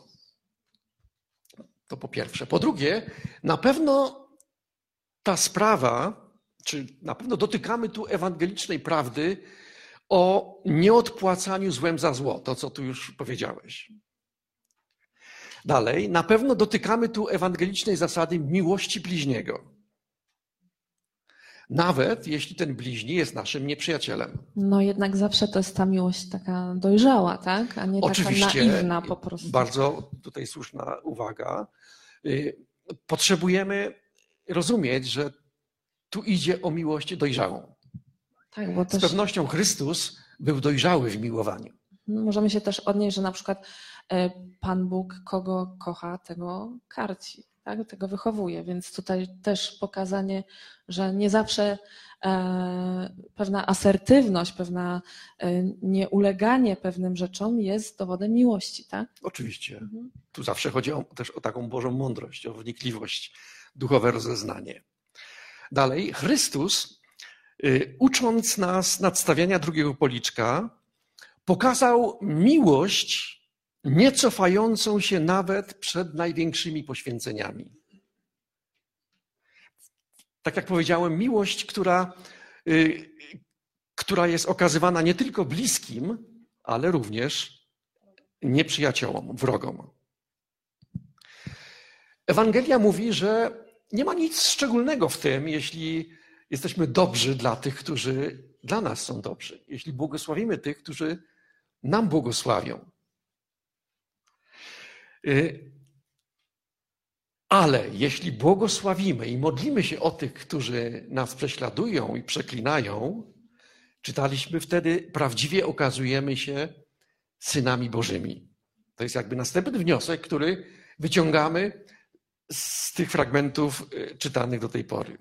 To po pierwsze. Po drugie, na pewno ta sprawa, czy na pewno dotykamy tu ewangelicznej prawdy o nieodpłacaniu złem za zło, to co tu już powiedziałeś. Dalej, na pewno dotykamy tu ewangelicznej zasady miłości bliźniego. Nawet jeśli ten bliźni jest naszym nieprzyjacielem. No jednak zawsze to jest ta miłość taka dojrzała, tak? A nie Oczywiście, taka naiwna po prostu. Bardzo tutaj słuszna uwaga. Potrzebujemy rozumieć, że tu idzie o miłość dojrzałą. Tak, bo Z też pewnością Chrystus był dojrzały w miłowaniu. możemy się też odnieść, że na przykład Pan Bóg kogo kocha, tego karci, tak? Tego wychowuje, więc tutaj też pokazanie, że nie zawsze pewna asertywność, pewna nieuleganie pewnym rzeczom jest dowodem miłości, tak? Oczywiście. Tu zawsze chodzi też o taką Bożą mądrość, o wnikliwość, duchowe rozeznanie. Dalej, Chrystus, ucząc nas nadstawiania drugiego policzka, pokazał miłość nie cofającą się nawet przed największymi poświęceniami. Tak jak powiedziałem, miłość, która jest okazywana nie tylko bliskim, ale również nieprzyjaciołom, wrogom. Ewangelia mówi, że nie ma nic szczególnego w tym, jeśli jesteśmy dobrzy dla tych, którzy dla nas są dobrzy. Jeśli błogosławimy tych, którzy nam błogosławią. Ale jeśli błogosławimy i modlimy się o tych, którzy nas prześladują i przeklinają, czytaliśmy wtedy, prawdziwie okazujemy się synami Bożymi. To jest jakby następny wniosek, który wyciągamy z tych fragmentów czytanych do tej pory.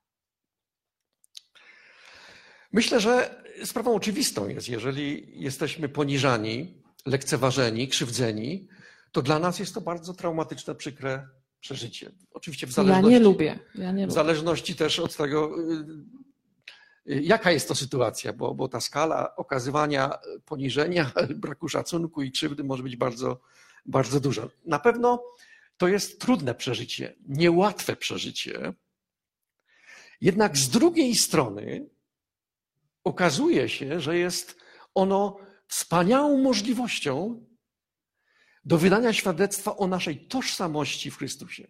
Myślę, że sprawą oczywistą jest, jeżeli jesteśmy poniżani, lekceważeni, krzywdzeni, to dla nas jest to bardzo traumatyczne, przykre przeżycie. Oczywiście w zależności, Ja nie lubię. w zależności też od tego, jaka jest to sytuacja, bo ta skala okazywania poniżenia, braku szacunku i krzywdy może być bardzo, bardzo duża. Na pewno to jest trudne przeżycie, niełatwe przeżycie. Jednak z drugiej strony okazuje się, że jest ono wspaniałą możliwością do wydania świadectwa o naszej tożsamości w Chrystusie.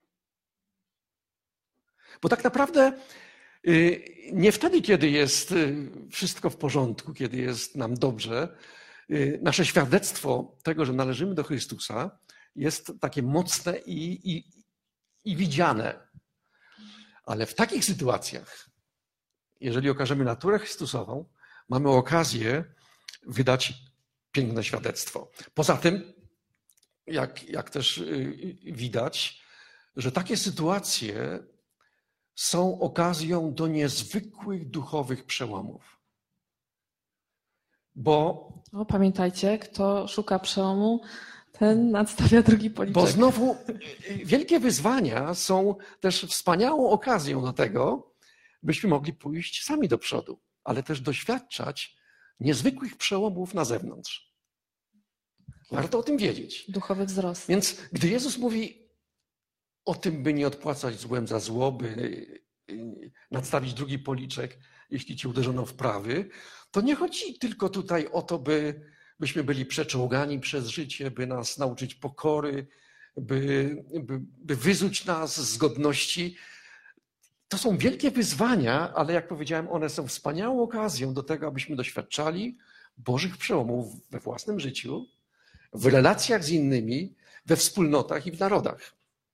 Bo tak naprawdę nie wtedy, kiedy jest wszystko w porządku, kiedy jest nam dobrze, nasze świadectwo tego, że należymy do Chrystusa, jest takie mocne i widziane. Ale w takich sytuacjach, jeżeli okażemy naturę Chrystusową, mamy okazję wydać piękne świadectwo. Poza tym, jak też widać, że takie sytuacje są okazją do niezwykłych duchowych przełomów. Pamiętajcie, kto szuka przełomu, ten nadstawia drugi policzek. Bo znowu wielkie wyzwania są też wspaniałą okazją do tego, byśmy mogli pójść sami do przodu, ale też doświadczać niezwykłych przełomów na zewnątrz. Warto o tym wiedzieć. Duchowy wzrost. Więc gdy Jezus mówi o tym, by nie odpłacać złem za zło, by nadstawić drugi policzek, jeśli cię uderzono w prawy, to nie chodzi tylko tutaj o to, byśmy byli przeczołgani przez życie, by nas nauczyć pokory, by wyzuć nas z godności. To są wielkie wyzwania, ale jak powiedziałem, one są wspaniałą okazją do tego, abyśmy doświadczali Bożych przełomów we własnym życiu, w relacjach z innymi, we wspólnotach i w narodach.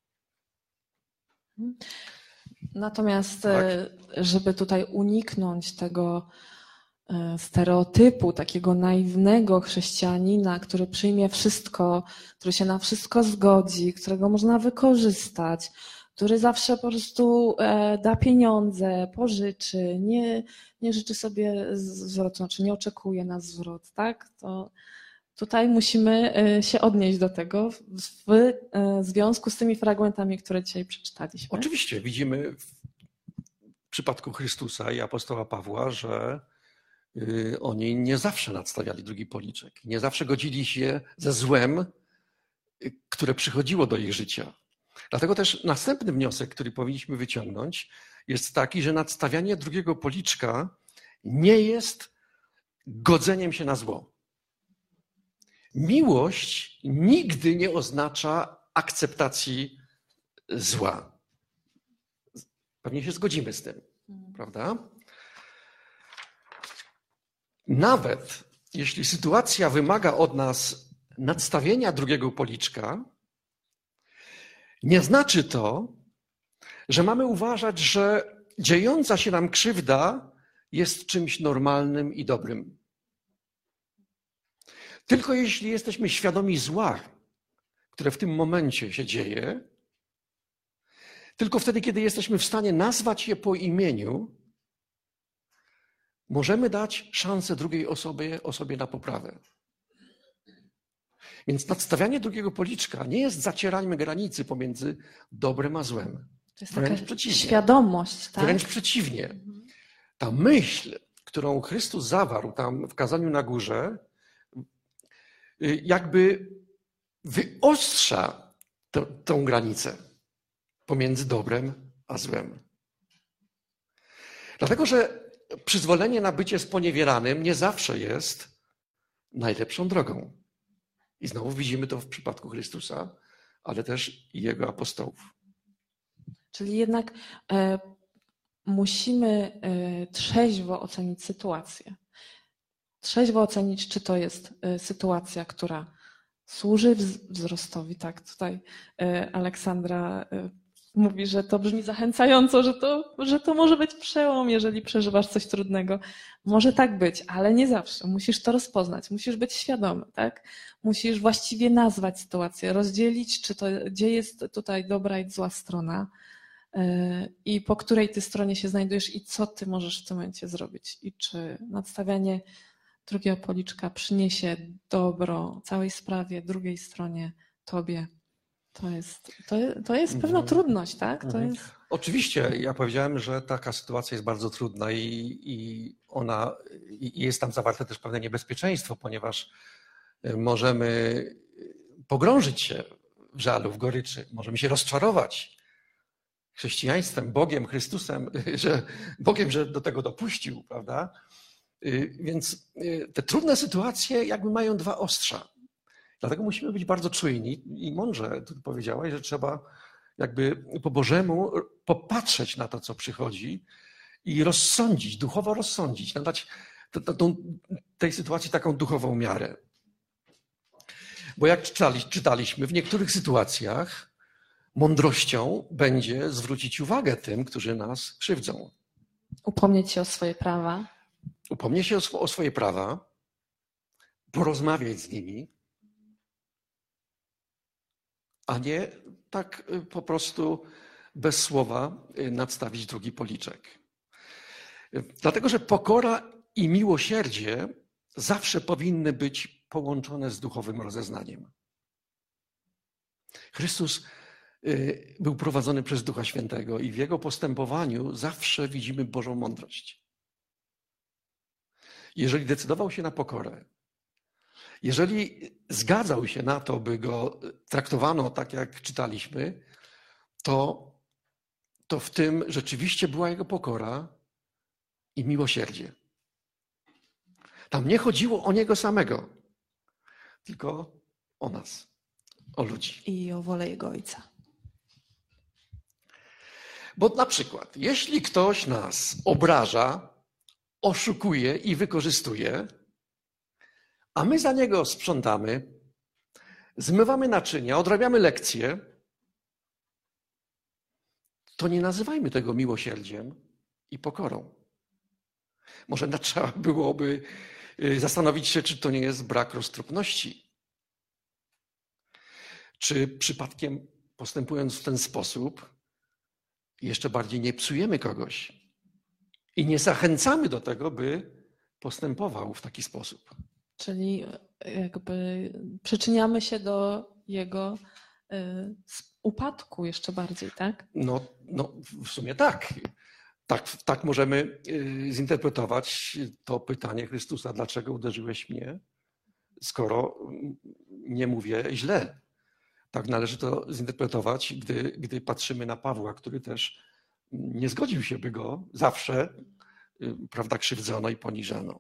Natomiast, Tak. żeby tutaj uniknąć tego stereotypu takiego naiwnego chrześcijanina, który przyjmie wszystko, który się na wszystko zgodzi, którego można wykorzystać, który zawsze po prostu da pieniądze, pożyczy, nie życzy sobie zwrotu, znaczy nie oczekuje na zwrot, tak? To tutaj musimy się odnieść do tego w związku z tymi fragmentami, które dzisiaj przeczytaliśmy. Oczywiście widzimy w przypadku Chrystusa i apostoła Pawła, że oni nie zawsze nadstawiali drugi policzek. Nie zawsze godzili się ze złem, które przychodziło do ich życia. Dlatego też następny wniosek, który powinniśmy wyciągnąć, jest taki, że nadstawianie drugiego policzka nie jest godzeniem się na zło. Miłość nigdy nie oznacza akceptacji zła. Pewnie się zgodzimy z tym, prawda? Nawet jeśli sytuacja wymaga od nas nadstawienia drugiego policzka, nie znaczy to, że mamy uważać, że dziejąca się nam krzywda jest czymś normalnym i dobrym. Tylko jeśli jesteśmy świadomi zła, które w tym momencie się dzieje, tylko wtedy, kiedy jesteśmy w stanie nazwać je po imieniu, możemy dać szansę drugiej osobie na poprawę. Więc nadstawianie drugiego policzka nie jest zacieraniem granicy pomiędzy dobrem a złem. To jest Wręcz taka przeciwnie. świadomość, tak? Wręcz przeciwnie. Ta myśl, którą Chrystus zawarł tam w kazaniu na górze, jakby wyostrza tą granicę pomiędzy dobrem a złem. Dlatego, że przyzwolenie na bycie sponiewieranym nie zawsze jest najlepszą drogą. I znowu widzimy to w przypadku Chrystusa, ale też i Jego apostołów. Czyli jednak musimy trzeźwo ocenić sytuację. Trzeźwo ocenić, czy to jest sytuacja, która służy wzrostowi. Tak, tutaj Aleksandra mówi, że to brzmi zachęcająco, że to może być przełom, jeżeli przeżywasz coś trudnego. Może tak być, ale nie zawsze. Musisz to rozpoznać, musisz być świadomy, tak? Musisz właściwie nazwać sytuację, rozdzielić, gdzie jest tutaj dobra i zła strona i po której ty stronie się znajdujesz i co ty możesz w tym momencie zrobić. I czy nadstawianie drugiego policzka przyniesie dobro całej sprawie, drugiej stronie, tobie. To jest pewna trudność, tak? To jest... Oczywiście, ja powiedziałem, że taka sytuacja jest bardzo trudna i jest tam zawarte też pewne niebezpieczeństwo, ponieważ możemy pogrążyć się w żalu, w goryczy, możemy się rozczarować chrześcijaństwem, Bogiem, Chrystusem, że do tego dopuścił, prawda? Więc te trudne sytuacje jakby mają dwa ostrza. Dlatego musimy być bardzo czujni i mądrze tu powiedziałaś, że trzeba jakby po Bożemu popatrzeć na to, co przychodzi i rozsądzić, duchowo rozsądzić, nadać tej sytuacji taką duchową miarę. Bo jak czytaliśmy, w niektórych sytuacjach mądrością będzie zwrócić uwagę tym, którzy nas krzywdzą. Upomnieć się o swoje prawa. Upomnieć się o swoje prawa, porozmawiać z nimi, a nie tak po prostu bez słowa nadstawić drugi policzek. Dlatego, że pokora i miłosierdzie zawsze powinny być połączone z duchowym rozeznaniem. Chrystus był prowadzony przez Ducha Świętego i w Jego postępowaniu zawsze widzimy Bożą mądrość. Jeżeli decydował się na pokorę, jeżeli zgadzał się na to, by go traktowano tak, jak czytaliśmy, to w tym rzeczywiście była jego pokora i miłosierdzie. Tam nie chodziło o niego samego, tylko o nas. o ludzi. I o wolę Jego Ojca. Bo na przykład, jeśli ktoś nas obraża, oszukuje i wykorzystuje, a my za niego sprzątamy, zmywamy naczynia, odrabiamy lekcje, to nie nazywajmy tego miłosierdziem i pokorą. Może trzeba byłoby zastanowić się, czy to nie jest brak roztropności. Czy przypadkiem postępując w ten sposób jeszcze bardziej nie psujemy kogoś i nie zachęcamy do tego, by postępował w taki sposób. Czyli jakby przyczyniamy się do jego upadku jeszcze bardziej, tak? No w sumie tak. Tak możemy zinterpretować to pytanie Chrystusa, dlaczego uderzyłeś mnie, skoro nie mówię źle. Tak należy to zinterpretować, gdy patrzymy na Pawła, który też nie zgodził się, by go zawsze, prawda, krzywdzono i poniżano.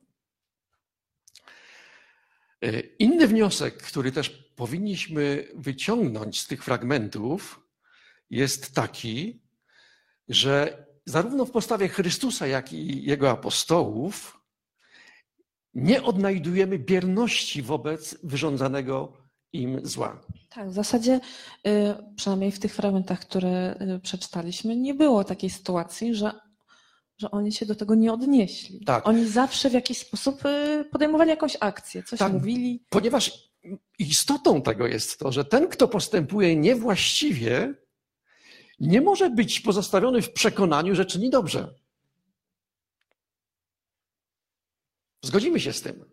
Inny wniosek, który też powinniśmy wyciągnąć z tych fragmentów, jest taki, że zarówno w postawie Chrystusa, jak i Jego apostołów nie odnajdujemy bierności wobec wyrządzanego im zła. Tak, w zasadzie przynajmniej w tych fragmentach, które przeczytaliśmy, nie było takiej sytuacji, że oni się do tego nie odnieśli. Tak. Oni zawsze w jakiś sposób podejmowali jakąś akcję, coś Tak, mówili. Ponieważ istotą tego jest to, że ten, kto postępuje niewłaściwie, nie może być pozostawiony w przekonaniu, że czyni dobrze. Zgodzimy się z tym.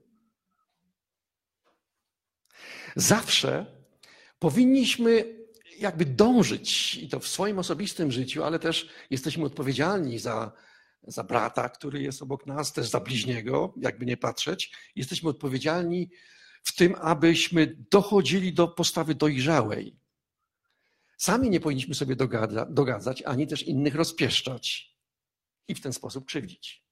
Zawsze powinniśmy jakby dążyć, i to w swoim osobistym życiu, ale też jesteśmy odpowiedzialni za brata, który jest obok nas, też za bliźniego, jakby nie patrzeć. Jesteśmy odpowiedzialni w tym, abyśmy dochodzili do postawy dojrzałej. Sami nie powinniśmy sobie dogadzać, ani też innych rozpieszczać i w ten sposób krzywdzić.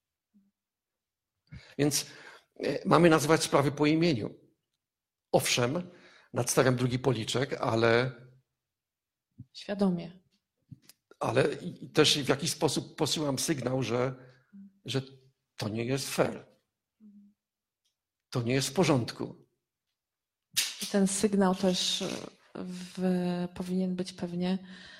Więc mamy nazywać sprawy po imieniu. Owszem, nadstawiam drugi policzek, ale Świadomie. Ale też w jakiś sposób posyłam sygnał, że to nie jest fair. To nie jest w porządku. I ten sygnał też powinien być pewnie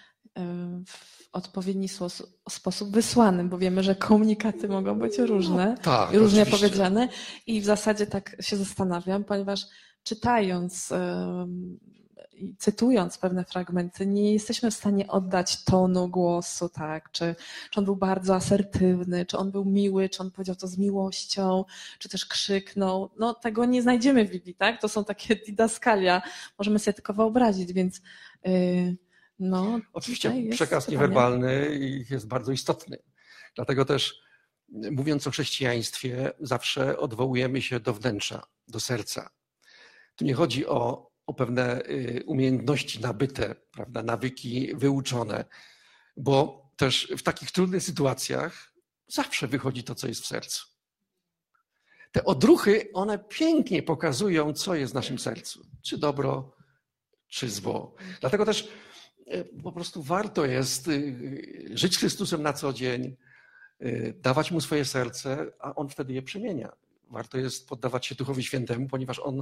w odpowiedni sposób wysłany, bo wiemy, że komunikaty mogą być różne, Tak, różnie oczywiście. powiedziane. I w zasadzie tak się zastanawiam, ponieważ czytając i cytując pewne fragmenty, nie jesteśmy w stanie oddać tonu głosu, tak? Czy on był bardzo asertywny, czy on był miły, czy on powiedział to z miłością, czy też krzyknął. No, tego nie znajdziemy w Biblii, tak? To są takie didaskalia, możemy sobie tylko wyobrazić, więc no. Oczywiście przekaz niewerbalny jest bardzo istotny. Dlatego też, mówiąc o chrześcijaństwie, zawsze odwołujemy się do wnętrza, do serca. Tu nie chodzi o pewne umiejętności nabyte, prawda, nawyki wyuczone, bo też w takich trudnych sytuacjach zawsze wychodzi to, co jest w sercu. Te odruchy, one pięknie pokazują, co jest w naszym sercu, czy dobro, czy zło. Dlatego też po prostu warto jest żyć z Chrystusem na co dzień, dawać Mu swoje serce, a On wtedy je przemienia. Warto jest poddawać się Duchowi Świętemu, ponieważ On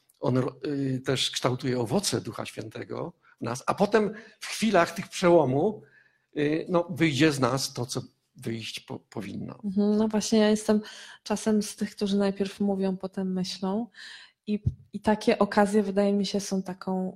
też kształtuje owoce Ducha Świętego w nas, a potem w chwilach tych przełomu wyjdzie z nas to, co wyjść powinno. No właśnie, ja jestem czasem z tych, którzy najpierw mówią, potem myślą. I takie okazje, wydaje mi się, są taką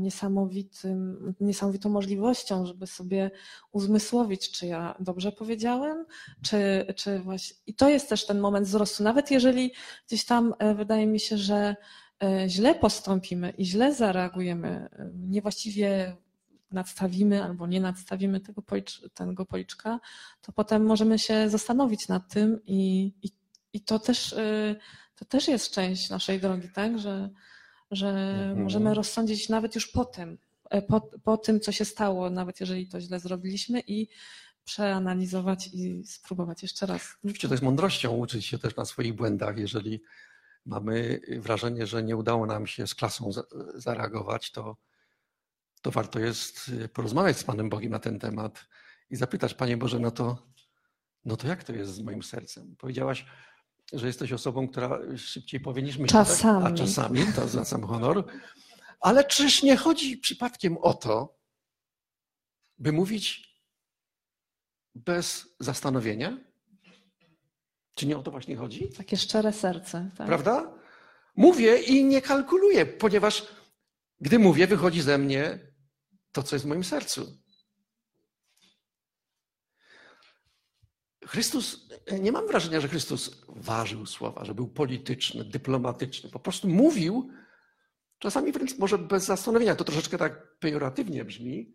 niesamowitą możliwością, żeby sobie uzmysłowić, czy ja dobrze powiedziałem, czy właśnie. I to jest też ten moment wzrostu. Nawet jeżeli gdzieś tam wydaje mi się, że źle postąpimy i źle zareagujemy, niewłaściwie nadstawimy albo nie nadstawimy tego policzka, to potem możemy się zastanowić nad tym i to też jest część naszej drogi, tak? Że możemy rozsądzić nawet już potem, po tym, co się stało, nawet jeżeli to źle zrobiliśmy i przeanalizować i spróbować jeszcze raz. Oczywiście to jest mądrością uczyć się też na swoich błędach. Jeżeli mamy wrażenie, że nie udało nam się z klasą zareagować, to to warto jest porozmawiać z Panem Bogiem na ten temat i zapytać, Panie Boże, no to jak to jest z moim sercem? Powiedziałaś, że jesteś osobą, która szybciej powie niż myśli. Czasami. Tak? A czasami, to zwracam honor. Ale czyż nie chodzi przypadkiem o to, by mówić bez zastanowienia? Czy nie o to właśnie chodzi? Takie szczere serce. Tak? Prawda? Mówię i nie kalkuluję, ponieważ gdy mówię, wychodzi ze mnie to, co jest w moim sercu. Chrystus, nie mam wrażenia, że Chrystus ważył słowa, że był polityczny, dyplomatyczny. Po prostu mówił, czasami wręcz może bez zastanowienia. To troszeczkę tak pejoratywnie brzmi.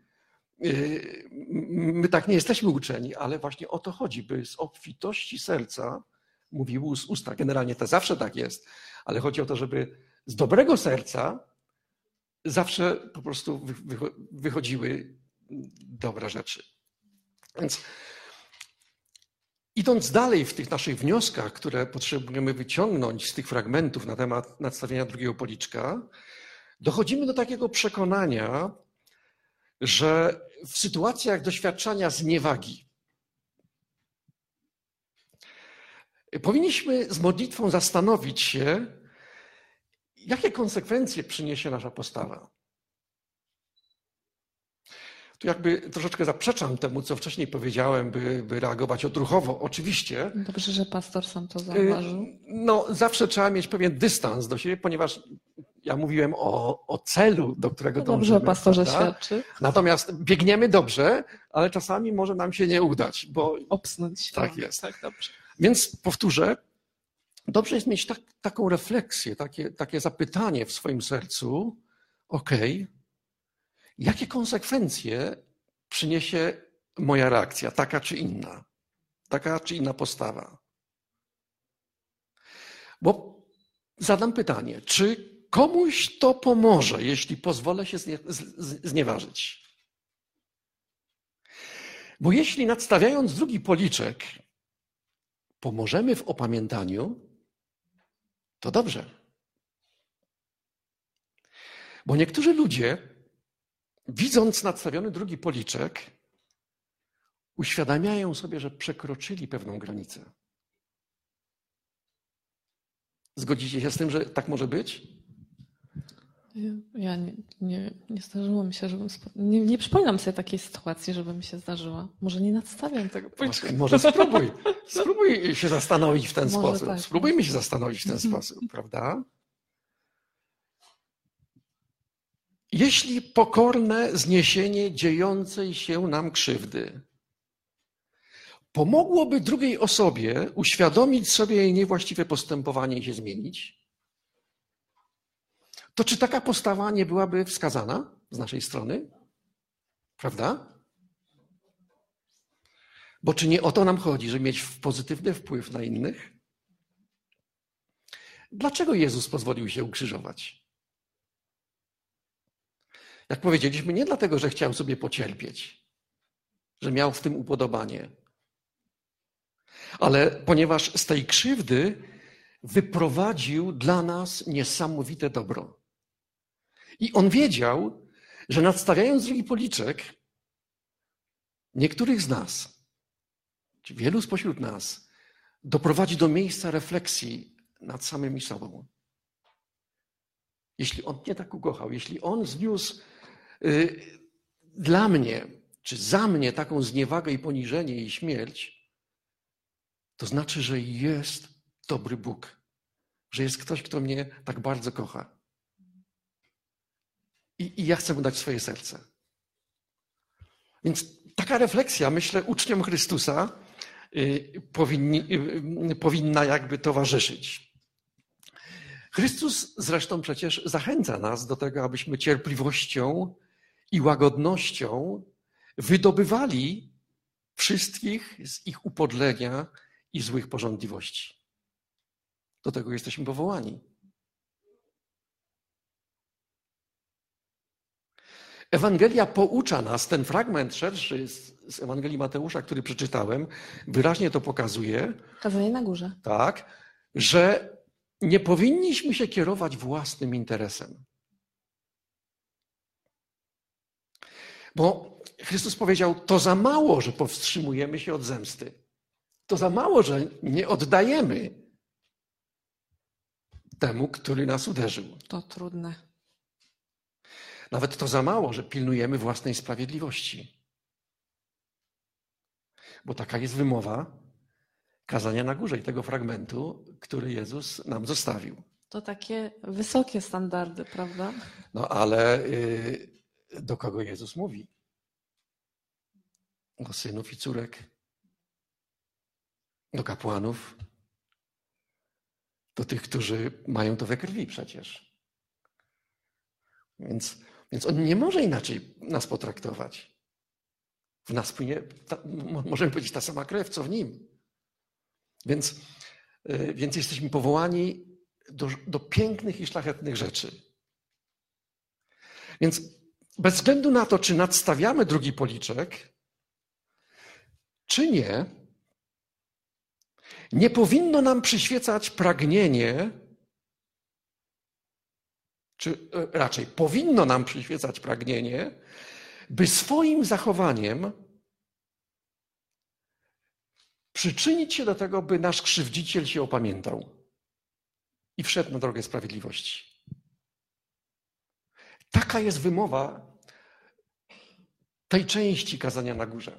My tak nie jesteśmy uczeni, ale właśnie o to chodzi, by z obfitości serca mówił z usta. Generalnie to zawsze tak jest, ale chodzi o to, żeby z dobrego serca zawsze po prostu wychodziły dobre rzeczy. Więc idąc dalej w tych naszych wnioskach, które potrzebujemy wyciągnąć z tych fragmentów na temat nadstawienia drugiego policzka, dochodzimy do takiego przekonania, że w sytuacjach doświadczania zniewagi powinniśmy z modlitwą zastanowić się, jakie konsekwencje przyniesie nasza postawa. Tu jakby troszeczkę zaprzeczam temu, co wcześniej powiedziałem, by reagować odruchowo. Oczywiście. Dobrze, że pastor sam to zauważył. No, zawsze trzeba mieć pewien dystans do siebie, ponieważ ja mówiłem o celu, do którego dążymy. Dobrze o pastorze świadczy. Natomiast biegniemy dobrze, ale czasami może nam się nie udać, bo obsnąć. Tak jest. Tak, dobrze. Więc powtórzę, dobrze jest mieć taką refleksję, takie zapytanie w swoim sercu, jakie konsekwencje przyniesie moja reakcja, taka czy inna postawa. Bo zadam pytanie, czy komuś to pomoże, jeśli pozwolę się znieważyć? Bo jeśli nadstawiając drugi policzek pomożemy w opamiętaniu, to dobrze. Bo niektórzy ludzie, widząc nadstawiony drugi policzek, uświadamiają sobie, że przekroczyli pewną granicę. Zgodzicie się z tym, że tak może być? Ja nie zdarzyło mi się, żebym... Nie przypominam sobie takiej sytuacji, żeby mi się zdarzyła. Może nie nadstawiam tego policzka. Może spróbuj się zastanowić w ten sposób. Tak. Spróbujmy się zastanowić w ten sposób, prawda? Jeśli pokorne zniesienie dziejącej się nam krzywdy pomogłoby drugiej osobie uświadomić sobie jej niewłaściwe postępowanie i się zmienić, to czy taka postawa nie byłaby wskazana z naszej strony? Prawda? Bo czy nie o to nam chodzi, żeby mieć pozytywny wpływ na innych? Dlaczego Jezus pozwolił się ukrzyżować? Jak powiedzieliśmy, nie dlatego, że chciał sobie pocierpieć, że miał w tym upodobanie, ale ponieważ z tej krzywdy wyprowadził dla nas niesamowite dobro. I on wiedział, że nadstawiając drugi policzek, niektórych z nas, czy wielu spośród nas, doprowadzi do miejsca refleksji nad samymi sobą. Jeśli on mnie tak ukochał, jeśli on zniósł dla mnie, czy za mnie taką zniewagę i poniżenie i śmierć, to znaczy, że jest dobry Bóg, że jest ktoś, kto mnie tak bardzo kocha. I ja chcę mu dać swoje serce. Więc taka refleksja, myślę, uczniom Chrystusa powinna jakby towarzyszyć. Chrystus zresztą przecież zachęca nas do tego, abyśmy cierpliwością i łagodnością wydobywali wszystkich z ich upodlenia i złych pożądliwości. Do tego jesteśmy powołani. Ewangelia poucza nas, ten fragment szerszy z Ewangelii Mateusza, który przeczytałem, wyraźnie to pokazuje. Kazanie na górze. Tak, że nie powinniśmy się kierować własnym interesem. Bo Chrystus powiedział, to za mało, że powstrzymujemy się od zemsty. To za mało, że nie oddajemy temu, który nas uderzył. To trudne. Nawet to za mało, że pilnujemy własnej sprawiedliwości. Bo taka jest wymowa kazania na górze i tego fragmentu, który Jezus nam zostawił. To takie wysokie standardy, prawda? No ale do kogo Jezus mówi? Do synów i córek, do kapłanów, do tych, którzy mają to we krwi przecież. Więc on nie może inaczej nas potraktować. W nas płynie, możemy powiedzieć, ta sama krew, co w nim. Więc jesteśmy powołani do pięknych i szlachetnych rzeczy. Więc bez względu na to, czy nadstawiamy drugi policzek, czy nie, nie powinno nam przyświecać pragnienie, czy raczej powinno nam przyświecać pragnienie, by swoim zachowaniem przyczynić się do tego, by nasz krzywdziciel się opamiętał i wszedł na drogę sprawiedliwości. Taka jest wymowa tej części kazania na górze.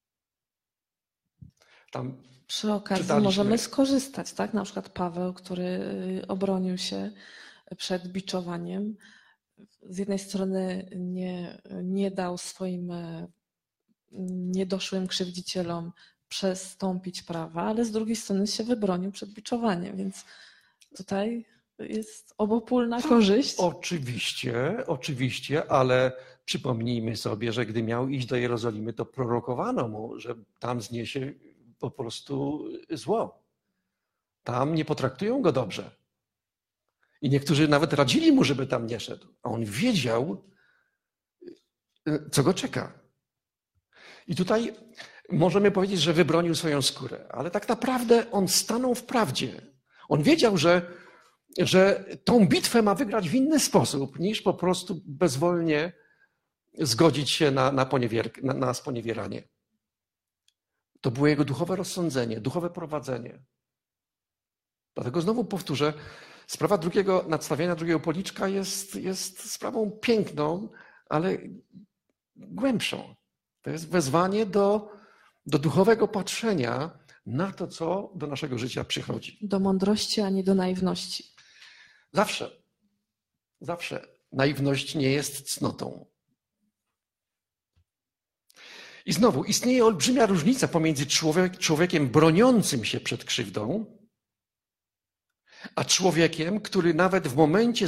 Tam przy okazji czytaliśmy. możemy skorzystać, tak? Na przykład Paweł, który obronił się przed biczowaniem. Z jednej strony nie dał swoim niedoszłym krzywdzicielom przestąpić prawa, ale z drugiej strony się wybronił przed biczowaniem, więc tutaj jest obopólna korzyść. Oczywiście, ale przypomnijmy sobie, że gdy miał iść do Jerozolimy, to prorokowano mu, że tam zniesie po prostu zło. Tam nie potraktują go dobrze. I niektórzy nawet radzili mu, żeby tam nie szedł. A on wiedział, co go czeka. I tutaj możemy powiedzieć, że wybronił swoją skórę, ale tak naprawdę on stanął w prawdzie. On wiedział, że tą bitwę ma wygrać w inny sposób, niż po prostu bezwolnie zgodzić się na sponiewieranie. To było jego duchowe rozsądzenie, duchowe prowadzenie. Dlatego znowu powtórzę, sprawa nadstawiania drugiego policzka jest sprawą piękną, ale głębszą. To jest wezwanie do duchowego patrzenia na to, co do naszego życia przychodzi. Do mądrości, a nie do naiwności. Zawsze. Naiwność nie jest cnotą. I znowu istnieje olbrzymia różnica pomiędzy człowiekiem broniącym się przed krzywdą, a człowiekiem, któremu nawet w momencie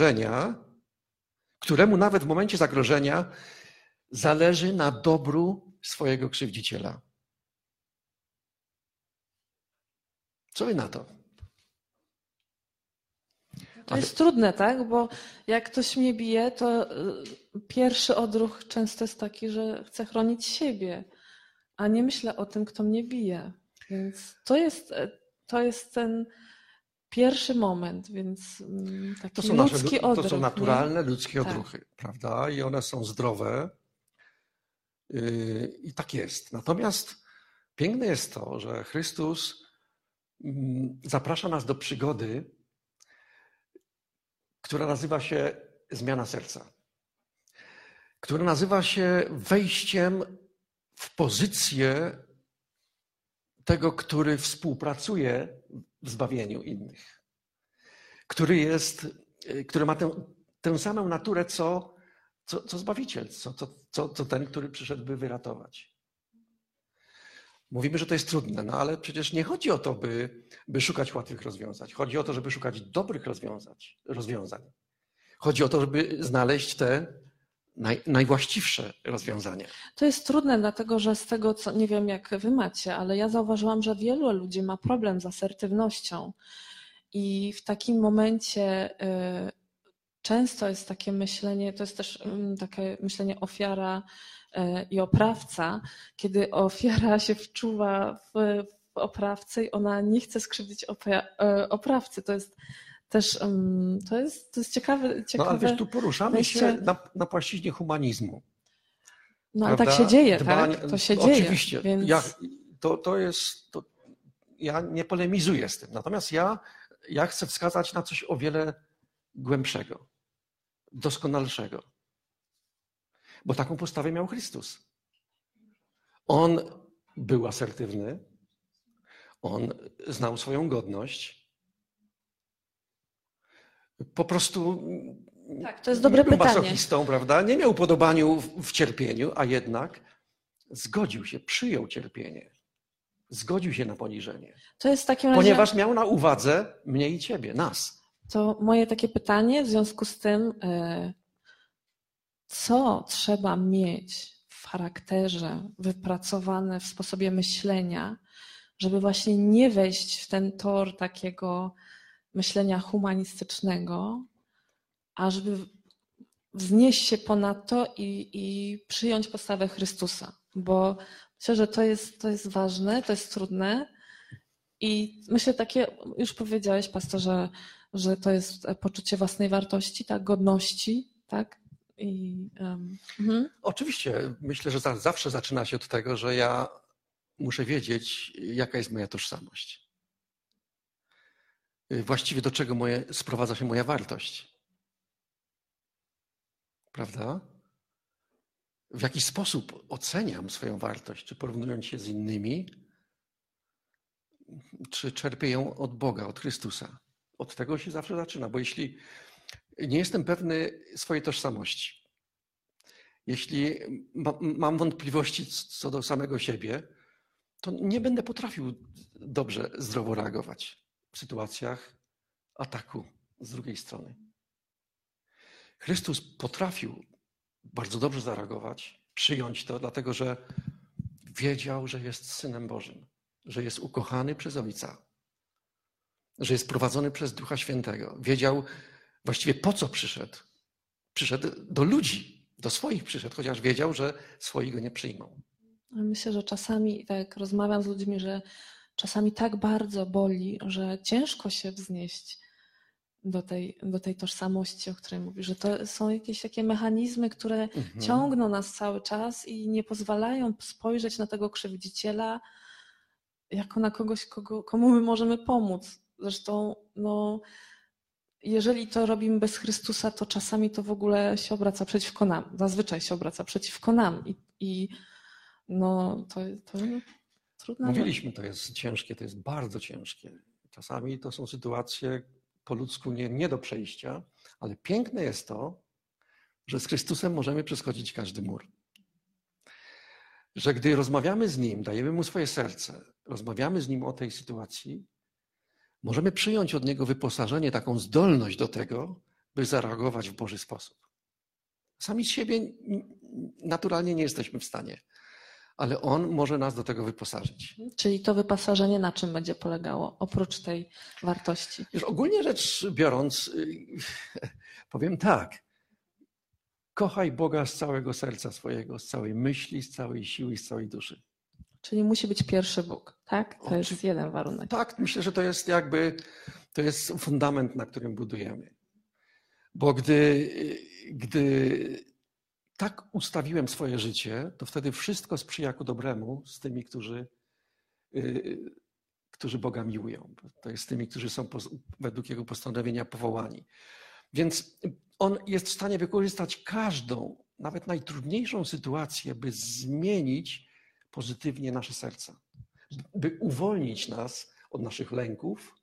zagrożenia zależy na dobru swojego krzywdziciela. Co wy na to? To jest trudne, tak? Bo jak ktoś mnie bije, to pierwszy odruch często jest taki, że chcę chronić siebie, a nie myślę o tym, kto mnie bije. Więc to jest ten pierwszy moment, więc taki ludzki odruch. To są naturalne ludzkie odruchy, prawda? I one są zdrowe. I tak jest. Natomiast piękne jest to, że Chrystus zaprasza nas do przygody, która nazywa się zmiana serca. Która nazywa się wejściem w pozycję tego, który współpracuje w zbawieniu innych. Który ma tę samą naturę, co Zbawiciel, co ten, który przyszedł, by wyratować. Mówimy, że to jest trudne, no ale przecież nie chodzi o to, by szukać łatwych rozwiązań. Chodzi o to, żeby szukać dobrych rozwiązań. Chodzi o to, żeby znaleźć te najwłaściwsze rozwiązania. To jest trudne, dlatego że z tego, co nie wiem, jak wy macie, ale ja zauważyłam, że wielu ludzi ma problem z asertywnością. I w takim momencie często jest takie myślenie, to jest też takie myślenie ofiara i oprawca, kiedy ofiara się wczuwa w oprawcę i ona nie chce skrzywdzić oprawcy. To jest też to jest ciekawe. No ale wiesz, tu poruszamy się na płaszczyźnie humanizmu. No ale tak się dzieje, tak? To się dzieje. Oczywiście. Więc... Ja nie polemizuję z tym. Natomiast ja chcę wskazać na coś o wiele głębszego, doskonalszego. Bo taką postawę miał Chrystus. On był asertywny, on znał swoją godność. Po prostu tak, to jest dobre nie był pytanie. masochistą, prawda? Nie miał upodobaniu w cierpieniu, a jednak zgodził się, przyjął cierpienie. Zgodził się na poniżenie. To jest w takim razie... Ponieważ miał na uwadze mnie i ciebie, nas. To moje takie pytanie w związku z tym, co trzeba mieć w charakterze wypracowane w sposobie myślenia, żeby właśnie nie wejść w ten tor takiego myślenia humanistycznego, a żeby wznieść się ponad to i przyjąć postawę Chrystusa. Bo myślę, że to jest ważne, to jest trudne i myślę takie, już powiedziałeś, pastorze, że to jest poczucie własnej wartości, tak, godności, tak? Oczywiście, myślę, że zawsze zaczyna się od tego, że ja muszę wiedzieć, jaka jest moja tożsamość. Właściwie do czego sprowadza się moja wartość. Prawda? W jaki sposób oceniam swoją wartość, czy porównując się z innymi, czy czerpię ją od Boga, od Chrystusa. Od tego się zawsze zaczyna, bo jeśli nie jestem pewny swojej tożsamości, jeśli mam wątpliwości co do samego siebie, to nie będę potrafił dobrze, zdrowo reagować w sytuacjach ataku z drugiej strony. Chrystus potrafił bardzo dobrze zareagować, przyjąć to, dlatego że wiedział, że jest Synem Bożym, że jest ukochany przez Ojca, że jest prowadzony przez Ducha Świętego. Wiedział właściwie po co przyszedł. Przyszedł do ludzi, do swoich przyszedł, chociaż wiedział, że swoi go nie przyjmą. Myślę, że czasami, tak jak rozmawiam z ludźmi, że czasami tak bardzo boli, że ciężko się wznieść do tej tożsamości, o której mówisz, że to są jakieś takie mechanizmy, które ciągną nas cały czas i nie pozwalają spojrzeć na tego krzywdziciela jako na kogoś, komu my możemy pomóc. Zresztą, jeżeli to robimy bez Chrystusa, to czasami to w ogóle się obraca przeciwko nam. Zazwyczaj się obraca przeciwko nam i to trudne. Mówiliśmy, to jest ciężkie, to jest bardzo ciężkie. Czasami to są sytuacje po ludzku nie do przejścia, ale piękne jest to, że z Chrystusem możemy przeskoczyć każdy mur. Że gdy rozmawiamy z Nim, dajemy Mu swoje serce, rozmawiamy z Nim o tej sytuacji, możemy przyjąć od Niego wyposażenie, taką zdolność do tego, by zareagować w Boży sposób. Sami z siebie naturalnie nie jesteśmy w stanie, ale On może nas do tego wyposażyć. Czyli to wyposażenie na czym będzie polegało, oprócz tej wartości? Wiesz, ogólnie rzecz biorąc, powiem tak. Kochaj Boga z całego serca swojego, z całej myśli, z całej siły, z całej duszy. Czyli musi być pierwszy Bóg, tak? To jest jeden warunek. Tak, myślę, że to jest fundament, na którym budujemy. Bo gdy tak ustawiłem swoje życie, to wtedy wszystko sprzyja ku dobremu z tymi, którzy Boga miłują. To jest z tymi, którzy są według Jego postanowienia powołani. Więc On jest w stanie wykorzystać każdą, nawet najtrudniejszą sytuację, by zmienić pozytywnie nasze serca. By uwolnić nas od naszych lęków,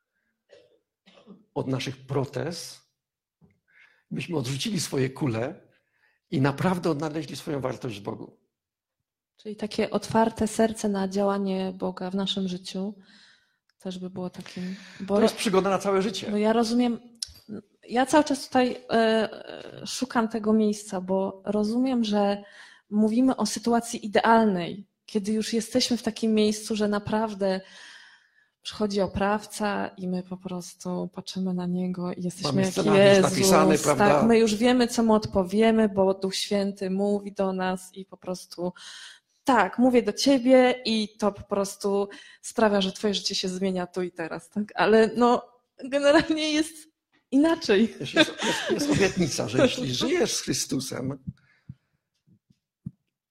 od naszych protez, byśmy odrzucili swoje kule i naprawdę odnaleźli swoją wartość w Bogu. Czyli takie otwarte serce na działanie Boga w naszym życiu też by było takim... To jest przygoda na całe życie. Bo ja rozumiem, ja cały czas tutaj szukam tego miejsca, bo rozumiem, że mówimy o sytuacji idealnej, kiedy już jesteśmy w takim miejscu, że naprawdę przychodzi oprawca i my po prostu patrzymy na niego i jesteśmy jak Jezus, napisany, prawda? Tak, my już wiemy, co mu odpowiemy, bo Duch Święty mówi do nas i po prostu tak, mówię do ciebie i to po prostu sprawia, że twoje życie się zmienia tu i teraz, tak? Ale generalnie jest inaczej. Jest obietnica, że jeśli żyjesz z Chrystusem,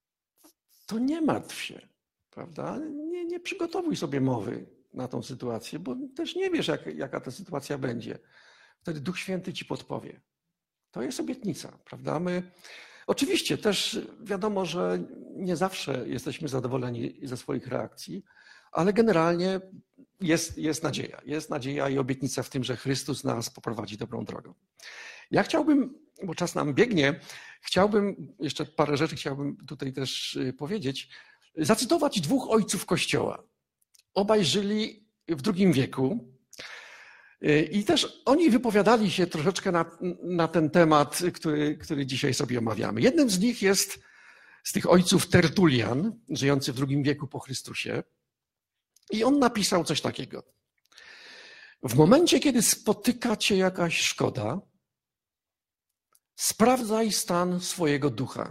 to nie martw się, prawda? Nie przygotowuj sobie mowy na tą sytuację, bo też nie wiesz, jaka ta sytuacja będzie. Wtedy Duch Święty ci podpowie. To jest obietnica, prawda? My oczywiście też wiadomo, że nie zawsze jesteśmy zadowoleni ze swoich reakcji, ale generalnie jest nadzieja. Jest nadzieja i obietnica w tym, że Chrystus nas poprowadzi dobrą drogą. Ja chciałbym, bo czas nam biegnie, jeszcze parę rzeczy chciałbym tutaj też powiedzieć, zacytować dwóch ojców Kościoła. Obaj żyli w II wieku i też oni wypowiadali się troszeczkę na ten temat, który dzisiaj sobie omawiamy. Jednym z nich jest z tych ojców Tertulian, żyjący w II wieku po Chrystusie. I on napisał coś takiego. W momencie, kiedy spotyka cię jakaś szkoda, sprawdzaj stan swojego ducha.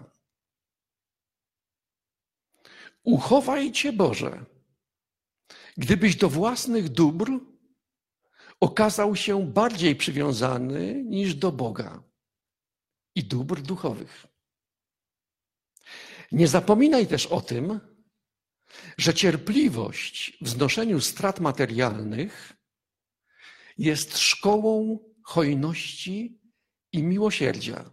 Uchowaj cię, Boże, gdybyś do własnych dóbr okazał się bardziej przywiązany niż do Boga i dóbr duchowych. Nie zapominaj też o tym, że cierpliwość w znoszeniu strat materialnych jest szkołą hojności i miłosierdzia.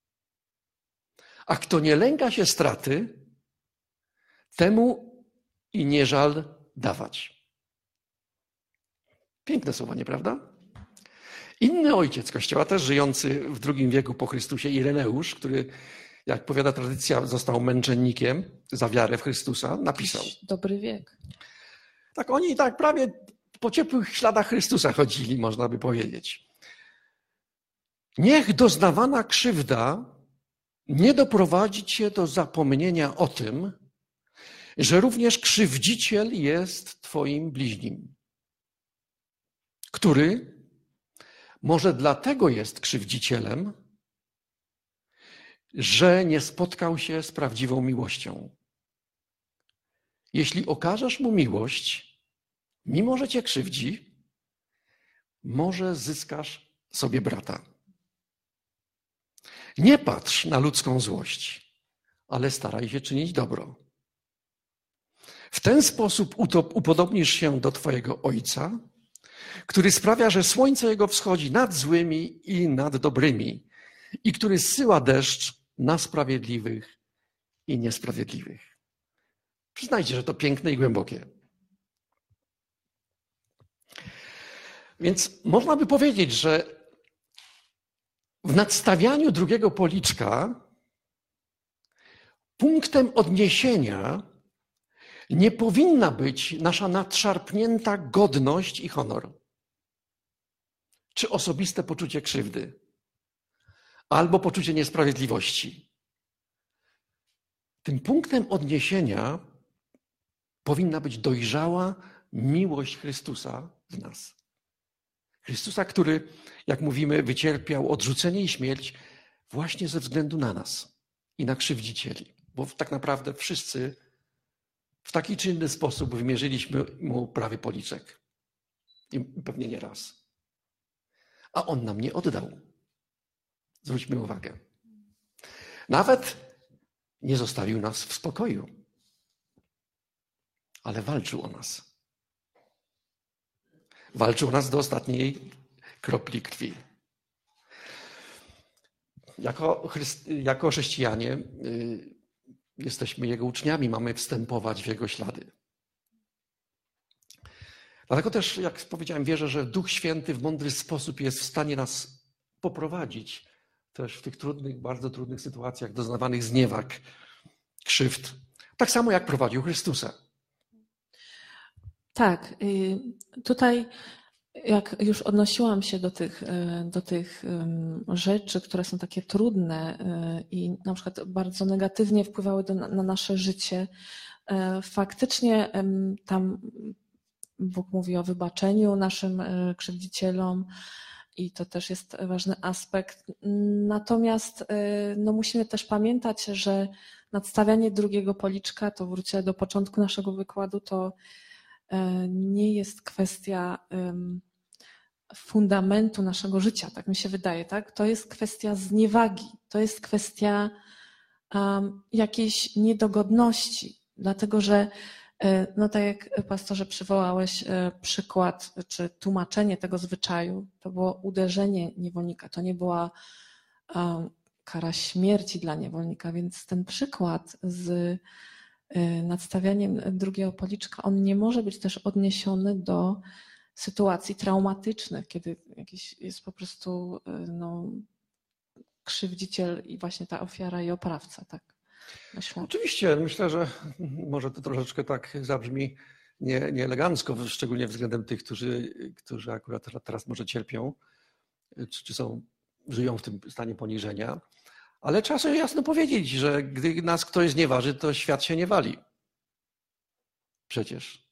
A kto nie lęka się straty, temu i nie żal dawać. Piękne słowa, nieprawda? Inny ojciec Kościoła, też żyjący w II wieku po Chrystusie, Ireneusz, który, jak powiada tradycja, został męczennikiem za wiarę w Chrystusa, napisał. Dobry wiek. Tak, oni tak prawie po ciepłych śladach Chrystusa chodzili, można by powiedzieć. Niech doznawana krzywda nie doprowadzi cię do zapomnienia o tym, że również krzywdziciel jest twoim bliźnim, który może dlatego jest krzywdzicielem, że nie spotkał się z prawdziwą miłością. Jeśli okażesz mu miłość, mimo że cię krzywdzi, może zyskasz sobie brata. Nie patrz na ludzką złość, ale staraj się czynić dobro. W ten sposób upodobnisz się do twojego Ojca, który sprawia, że słońce Jego wschodzi nad złymi i nad dobrymi i który zsyła deszcz na sprawiedliwych i niesprawiedliwych. Przyznajcie, że to piękne i głębokie. Więc można by powiedzieć, że w nadstawianiu drugiego policzka punktem odniesienia nie powinna być nasza nadszarpnięta godność i honor, czy osobiste poczucie krzywdy, albo poczucie niesprawiedliwości. Tym punktem odniesienia powinna być dojrzała miłość Chrystusa w nas. Chrystusa, który, jak mówimy, wycierpiał odrzucenie i śmierć właśnie ze względu na nas i na krzywdzicieli. Bo tak naprawdę wszyscy w taki czy inny sposób wymierzyliśmy mu prawy policzek. I pewnie nie raz. A on nam nie oddał. Zwróćmy uwagę. Nawet nie zostawił nas w spokoju, ale walczył o nas. Walczył o nas do ostatniej kropli krwi. Jako chrześcijanie jesteśmy Jego uczniami, mamy wstępować w Jego ślady. Dlatego też, jak powiedziałem, wierzę, że Duch Święty w mądry sposób jest w stanie nas poprowadzić też w tych trudnych, bardzo trudnych sytuacjach doznawanych zniewag, krzywd. Tak samo jak prowadził Chrystusa. Tak, tutaj jak już odnosiłam się do tych rzeczy, które są takie trudne i na przykład bardzo negatywnie wpływały na nasze życie, faktycznie tam Bóg mówi o wybaczeniu naszym krzywdzicielom i to też jest ważny aspekt. Natomiast no, musimy też pamiętać, że nadstawianie drugiego policzka, to wrócę do początku naszego wykładu, to nie jest kwestia fundamentu naszego życia, tak mi się wydaje, tak? To jest kwestia zniewagi, to jest kwestia jakiejś niedogodności, dlatego że no tak jak pastorze przywołałeś przykład, czy tłumaczenie tego zwyczaju, to było uderzenie niewolnika, to nie była kara śmierci dla niewolnika, więc ten przykład z nadstawianiem drugiego policzka, on nie może być też odniesiony do sytuacji traumatycznych, kiedy jakiś jest po prostu krzywdziciel i właśnie ta ofiara i oprawca, tak myślę. Oczywiście, myślę, że może to troszeczkę tak zabrzmi nieelegancko, szczególnie względem tych, którzy akurat teraz może cierpią, czy żyją w tym stanie poniżenia. Ale trzeba sobie jasno powiedzieć, że gdy nas ktoś znieważy, to świat się nie wali. Przecież.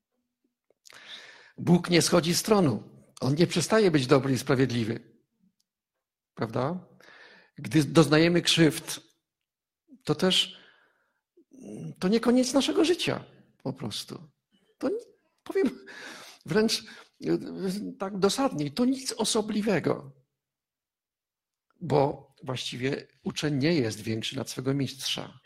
Bóg nie schodzi z tronu. On nie przestaje być dobry i sprawiedliwy. Prawda? Gdy doznajemy krzywd, to też to nie koniec naszego życia po prostu. To powiem wręcz tak dosadniej, to nic osobliwego. Bo właściwie uczeń nie jest większy nad swego mistrza.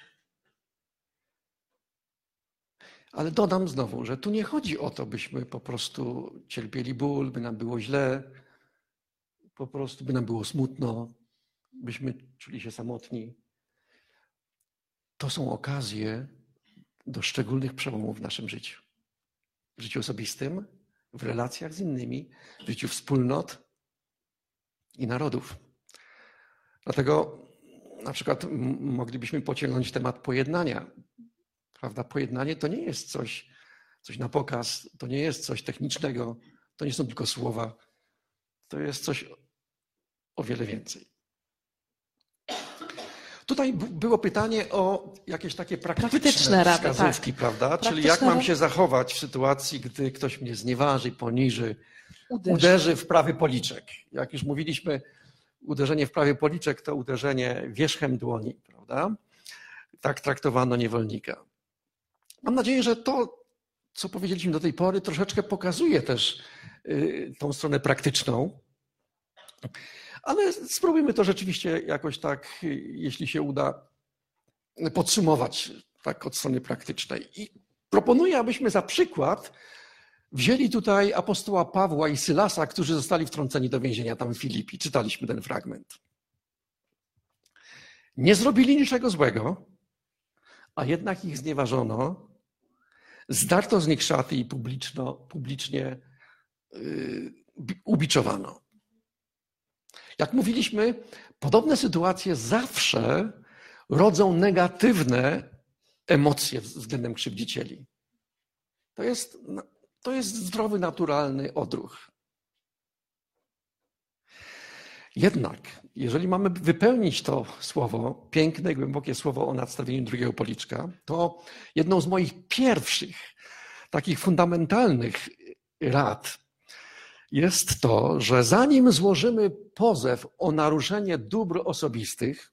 Ale dodam znowu, że tu nie chodzi o to, byśmy po prostu cierpieli ból, by nam było źle, po prostu by nam było smutno, byśmy czuli się samotni. To są okazje do szczególnych przełomów w naszym życiu. W życiu osobistym, w relacjach z innymi, w życiu wspólnot i narodów. Dlatego na przykład moglibyśmy pociągnąć temat pojednania. Prawda? Pojednanie to nie jest coś na pokaz, to nie jest coś technicznego, to nie są tylko słowa, to jest coś o wiele więcej. Tutaj było pytanie o jakieś takie praktyczne wskazówki, tak. Prawda? Czyli jak mam się zachować w sytuacji, gdy ktoś mnie znieważy, poniży, uderzy w prawy policzek. Jak już mówiliśmy, uderzenie w prawy policzek to uderzenie wierzchem dłoni, prawda? Tak traktowano niewolnika. Mam nadzieję, że to, co powiedzieliśmy do tej pory, troszeczkę pokazuje też tą stronę praktyczną. Ale spróbujmy to rzeczywiście jakoś tak, jeśli się uda, podsumować tak od strony praktycznej. I proponuję, abyśmy za przykład wzięli tutaj apostoła Pawła i Sylasa, którzy zostali wtrąceni do więzienia tam w Filipi. Czytaliśmy ten fragment. Nie zrobili niczego złego, a jednak ich znieważono, zdarto z nich szaty i publicznie ubiczowano. Jak mówiliśmy, podobne sytuacje zawsze rodzą negatywne emocje względem krzywdzicieli. To jest zdrowy, naturalny odruch. Jednak, jeżeli mamy wypełnić to słowo, piękne, głębokie słowo o nadstawieniu drugiego policzka, to jedną z moich pierwszych, takich fundamentalnych rad jest to, że zanim złożymy pozew o naruszenie dóbr osobistych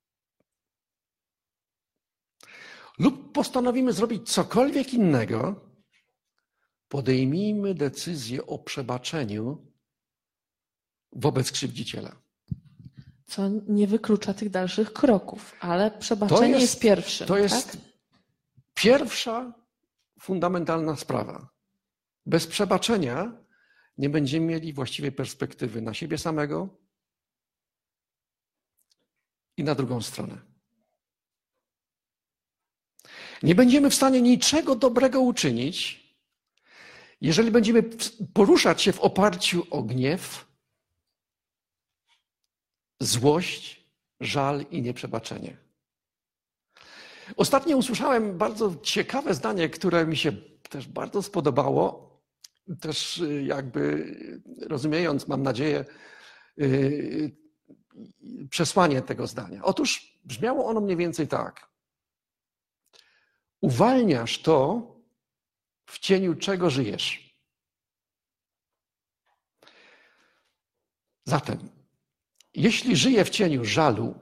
lub postanowimy zrobić cokolwiek innego, podejmijmy decyzję o przebaczeniu wobec krzywdziciela. Co nie wyklucza tych dalszych kroków, ale przebaczenie jest pierwszym. To jest pierwsza fundamentalna sprawa. Bez przebaczenia nie będziemy mieli właściwej perspektywy na siebie samego i na drugą stronę. Nie będziemy w stanie niczego dobrego uczynić, jeżeli będziemy poruszać się w oparciu o gniew, złość, żal i nieprzebaczenie. Ostatnio usłyszałem bardzo ciekawe zdanie, które mi się też bardzo spodobało. Też jakby rozumiejąc, mam nadzieję, przesłanie tego zdania. Otóż brzmiało ono mniej więcej tak. Uwalniasz to, w cieniu czego żyjesz. Zatem, jeśli żyję w cieniu żalu,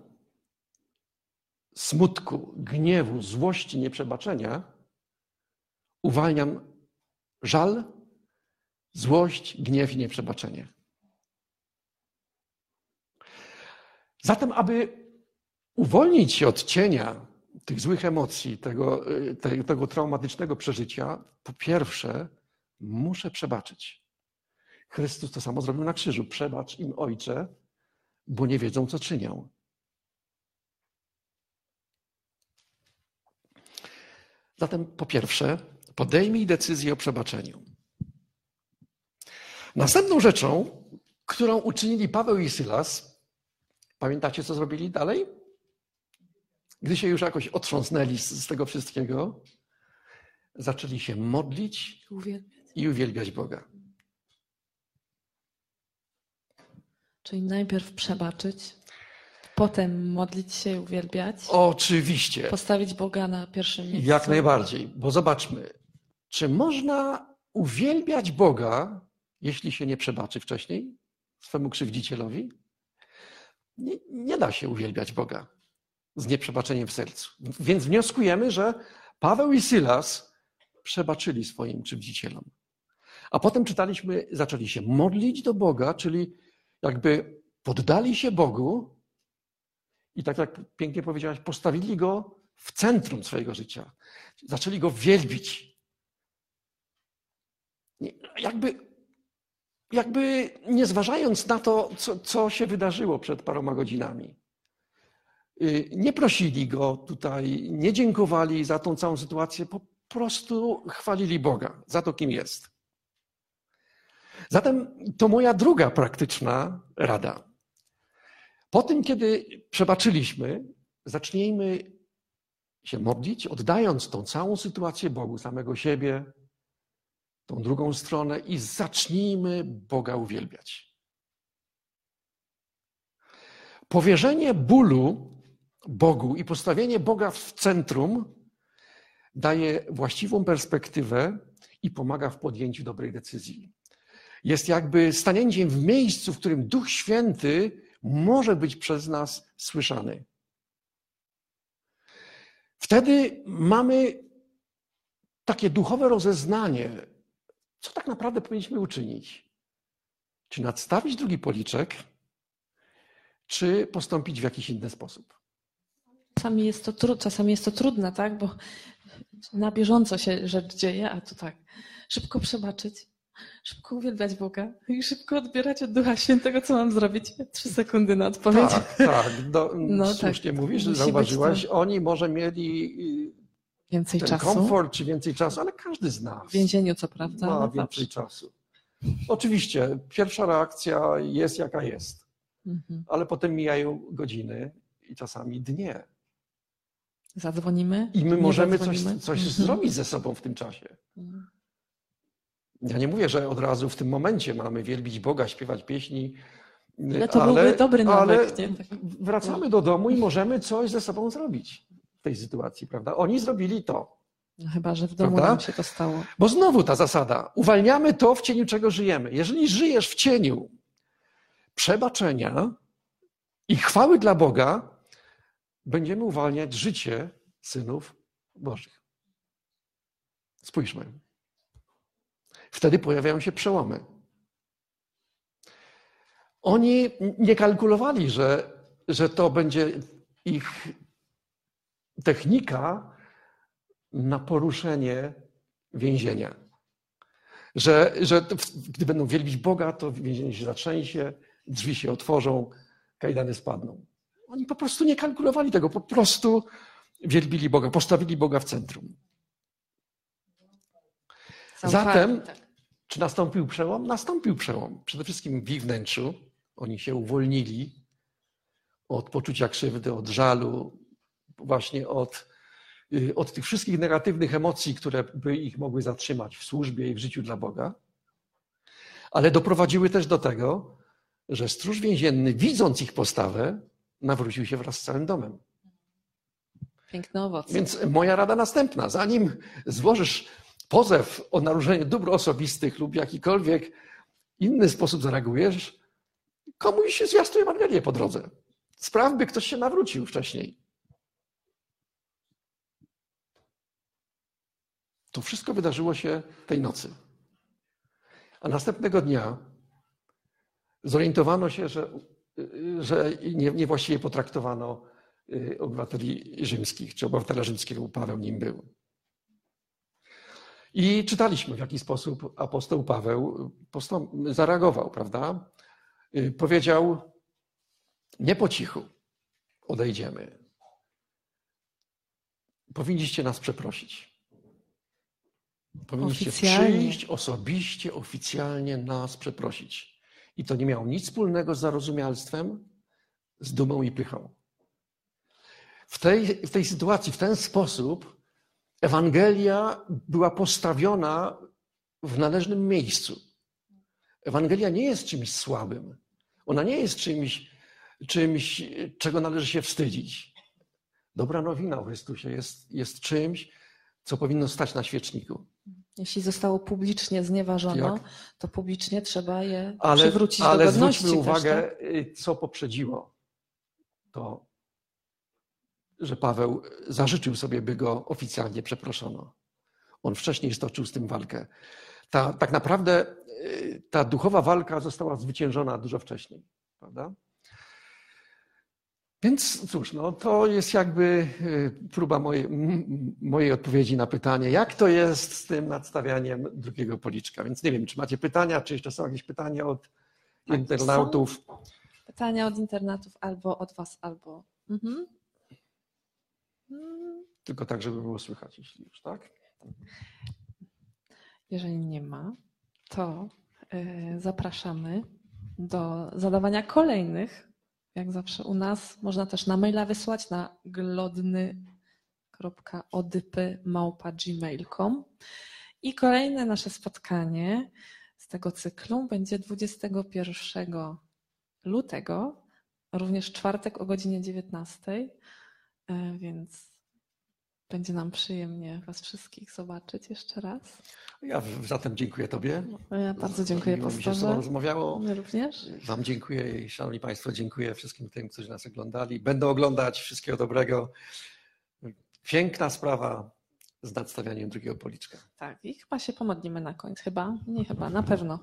smutku, gniewu, złości, nieprzebaczenia, uwalniam żal, złość, gniew i nieprzebaczenie. Zatem, aby uwolnić się od cienia tych złych emocji, tego traumatycznego przeżycia, po pierwsze, muszę przebaczyć. Chrystus to samo zrobił na krzyżu. Przebacz im, Ojcze, bo nie wiedzą, co czynią. Zatem po pierwsze, podejmij decyzję o przebaczeniu. Następną rzeczą, którą uczynili Paweł i Sylas, pamiętacie, co zrobili dalej? Gdy się już jakoś otrząsnęli z tego wszystkiego, zaczęli się modlić i uwielbiać Boga. Czyli najpierw przebaczyć, potem modlić się i uwielbiać. Oczywiście. Postawić Boga na pierwszym miejscu. Jak najbardziej, bo zobaczmy, czy można uwielbiać Boga, jeśli się nie przebaczy wcześniej swemu krzywdzicielowi? Nie da się uwielbiać Boga z nieprzebaczeniem w sercu. Więc wnioskujemy, że Paweł i Sylas przebaczyli swoim krzywdzicielom. A potem czytaliśmy, zaczęli się modlić do Boga, czyli jakby poddali się Bogu i tak jak pięknie powiedziałaś, postawili Go w centrum swojego życia. Zaczęli Go wielbić. Jakby nie zważając na to, co się wydarzyło przed paroma godzinami. Nie prosili Go tutaj, nie dziękowali za tą całą sytuację, po prostu chwalili Boga za to, kim jest. Zatem to moja druga praktyczna rada. Po tym, kiedy przebaczyliśmy, zacznijmy się modlić, oddając tą całą sytuację Bogu, samego siebie, tą drugą stronę i zacznijmy Boga uwielbiać. Powierzenie bólu Bogu i postawienie Boga w centrum daje właściwą perspektywę i pomaga w podjęciu dobrej decyzji. Jest jakby stanięciem w miejscu, w którym Duch Święty może być przez nas słyszany. Wtedy mamy takie duchowe rozeznanie, co tak naprawdę powinniśmy uczynić. Czy nadstawić drugi policzek, czy postąpić w jakiś inny sposób. Czasami jest to trudne, tak? Bo na bieżąco się rzecz dzieje, a to tak, szybko przebaczyć, szybko uwielbiać Boga i szybko odbierać od Ducha Świętego, co mam zrobić. 3 sekundy na odpowiedź. Tak. Słusznie mówisz, że zauważyłaś, oni może mieli więcej ten czasu. komfort czy więcej czasu, ale każdy z nas W więzieniu, co prawda. ma więcej czasu. Oczywiście, pierwsza reakcja jest jaka jest, ale potem mijają godziny i czasami dnie. Zadzwonimy. I my możemy coś zrobić ze sobą w tym czasie. Ja nie mówię, że od razu w tym momencie mamy wielbić Boga, śpiewać pieśni, to byłby dobry nawyk, nie? Wracamy do domu i możemy coś ze sobą zrobić w tej sytuacji, prawda? Oni zrobili to. No chyba, że w domu prawda? nam się to stało. Bo znowu ta zasada, uwalniamy to, w cieniu czego żyjemy. Jeżeli żyjesz w cieniu przebaczenia i chwały dla Boga, będziemy uwalniać życie synów Bożych. Spójrzmy. Wtedy pojawiają się przełomy. Oni nie kalkulowali, że to będzie ich technika na poruszenie więzienia. Że gdy będą wielbić Boga, to więzienie się zatrzęsie, drzwi się otworzą, kajdany spadną. Oni po prostu nie kalkulowali tego, po prostu wielbili Boga, postawili Boga w centrum. Zatem, czy nastąpił przełom? Nastąpił przełom. Przede wszystkim w ich wnętrzu. Oni się uwolnili od poczucia krzywdy, od żalu, właśnie od tych wszystkich negatywnych emocji, które by ich mogły zatrzymać w służbie i w życiu dla Boga. Ale doprowadziły też do tego, że stróż więzienny, widząc ich postawę, nawrócił się wraz z całym domem. Piękny owoc. Więc moja rada następna. Zanim złożysz pozew o naruszenie dóbr osobistych lub jakikolwiek inny sposób zareagujesz, komuś się zwiastuje Ewangelię po drodze. Spraw, by ktoś się nawrócił wcześniej. To wszystko wydarzyło się tej nocy. A następnego dnia zorientowano się, że niewłaściwie potraktowano obywateli rzymskich, czy obywatela rzymskiego Paweł nim był. I czytaliśmy, w jaki sposób apostoł Paweł zareagował, prawda? Powiedział, nie po cichu odejdziemy. Powinniście nas przeprosić. Powinniście przyjść osobiście, oficjalnie nas przeprosić. I to nie miało nic wspólnego z zarozumialstwem, z dumą i pychą. W tej sytuacji, w ten sposób Ewangelia była postawiona w należnym miejscu. Ewangelia nie jest czymś słabym. Ona nie jest czymś, czego należy się wstydzić. Dobra nowina o Chrystusie jest czymś, co powinno stać na świeczniku. Jeśli zostało publicznie znieważone, to publicznie trzeba je przywrócić do godności. Ale zwróćmy uwagę, tak? Co poprzedziło to, że Paweł zażyczył sobie, by go oficjalnie przeproszono. On wcześniej stoczył z tym walkę. Tak naprawdę ta duchowa walka została zwyciężona dużo wcześniej, prawda? Więc cóż, to jest jakby próba mojej odpowiedzi na pytanie, jak to jest z tym nadstawianiem drugiego policzka. Więc nie wiem, czy macie pytania, czy jeszcze są jakieś pytania od internautów? Pytania od internautów albo od was, albo... Tylko tak, żeby było słychać, jeśli już, tak? Jeżeli nie ma, to zapraszamy do zadawania kolejnych. Jak zawsze u nas można też na maila wysłać na glodny.odypy@gmail.com. I kolejne nasze spotkanie z tego cyklu będzie 21 lutego, również czwartek o godzinie 19, więc będzie nam przyjemnie was wszystkich zobaczyć jeszcze raz. Ja zatem dziękuję tobie. Ja bardzo dziękuję, pastorze. Mi się z tobą rozmawiało. My również. Wam dziękuję i szanowni państwo, dziękuję wszystkim tym, którzy nas oglądali. Będą oglądać. Wszystkiego dobrego. Piękna sprawa z nadstawianiem drugiego policzka. Tak, i chyba się pomodlimy na koniec. Nie chyba, na pewno.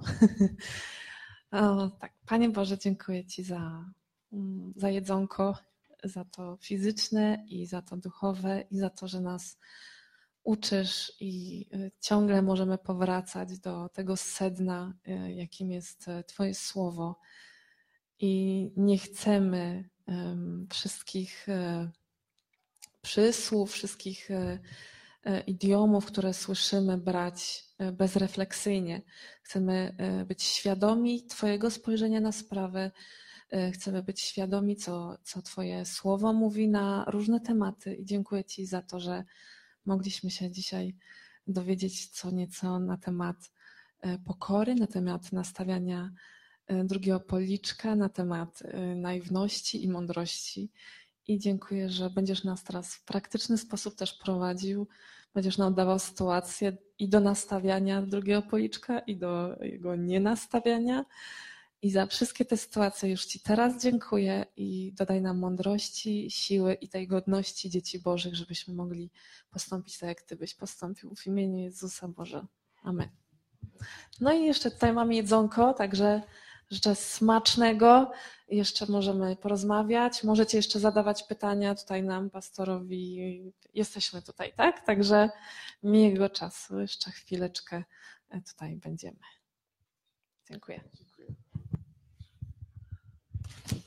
Tak, Panie Boże, dziękuję Ci za jedzonko, za to fizyczne i za to duchowe i za to, że nas uczysz i ciągle możemy powracać do tego sedna, jakim jest Twoje słowo. I nie chcemy wszystkich przysłów, wszystkich idiomów, które słyszymy, brać bezrefleksyjnie. Chcemy być świadomi Twojego spojrzenia na sprawę. Chcemy być świadomi, co Twoje słowo mówi na różne tematy. I dziękuję Ci za to, że mogliśmy się dzisiaj dowiedzieć co nieco na temat pokory, na temat nastawiania drugiego policzka, na temat naiwności i mądrości. I dziękuję, że będziesz nas teraz w praktyczny sposób też prowadził, będziesz nam dawał sytuację i do nastawiania drugiego policzka, i do jego nienastawiania. I za wszystkie te sytuacje już Ci teraz dziękuję i dodaj nam mądrości, siły i tej godności dzieci Bożych, żebyśmy mogli postąpić tak, jak Ty byś postąpił w imieniu Jezusa Boże. Amen. No i jeszcze tutaj mamy jedzonko, także życzę smacznego. Jeszcze możemy porozmawiać. Możecie jeszcze zadawać pytania tutaj nam, pastorowi. Jesteśmy tutaj, tak? Także miłego czasu. Jeszcze chwileczkę tutaj będziemy. Dziękuję.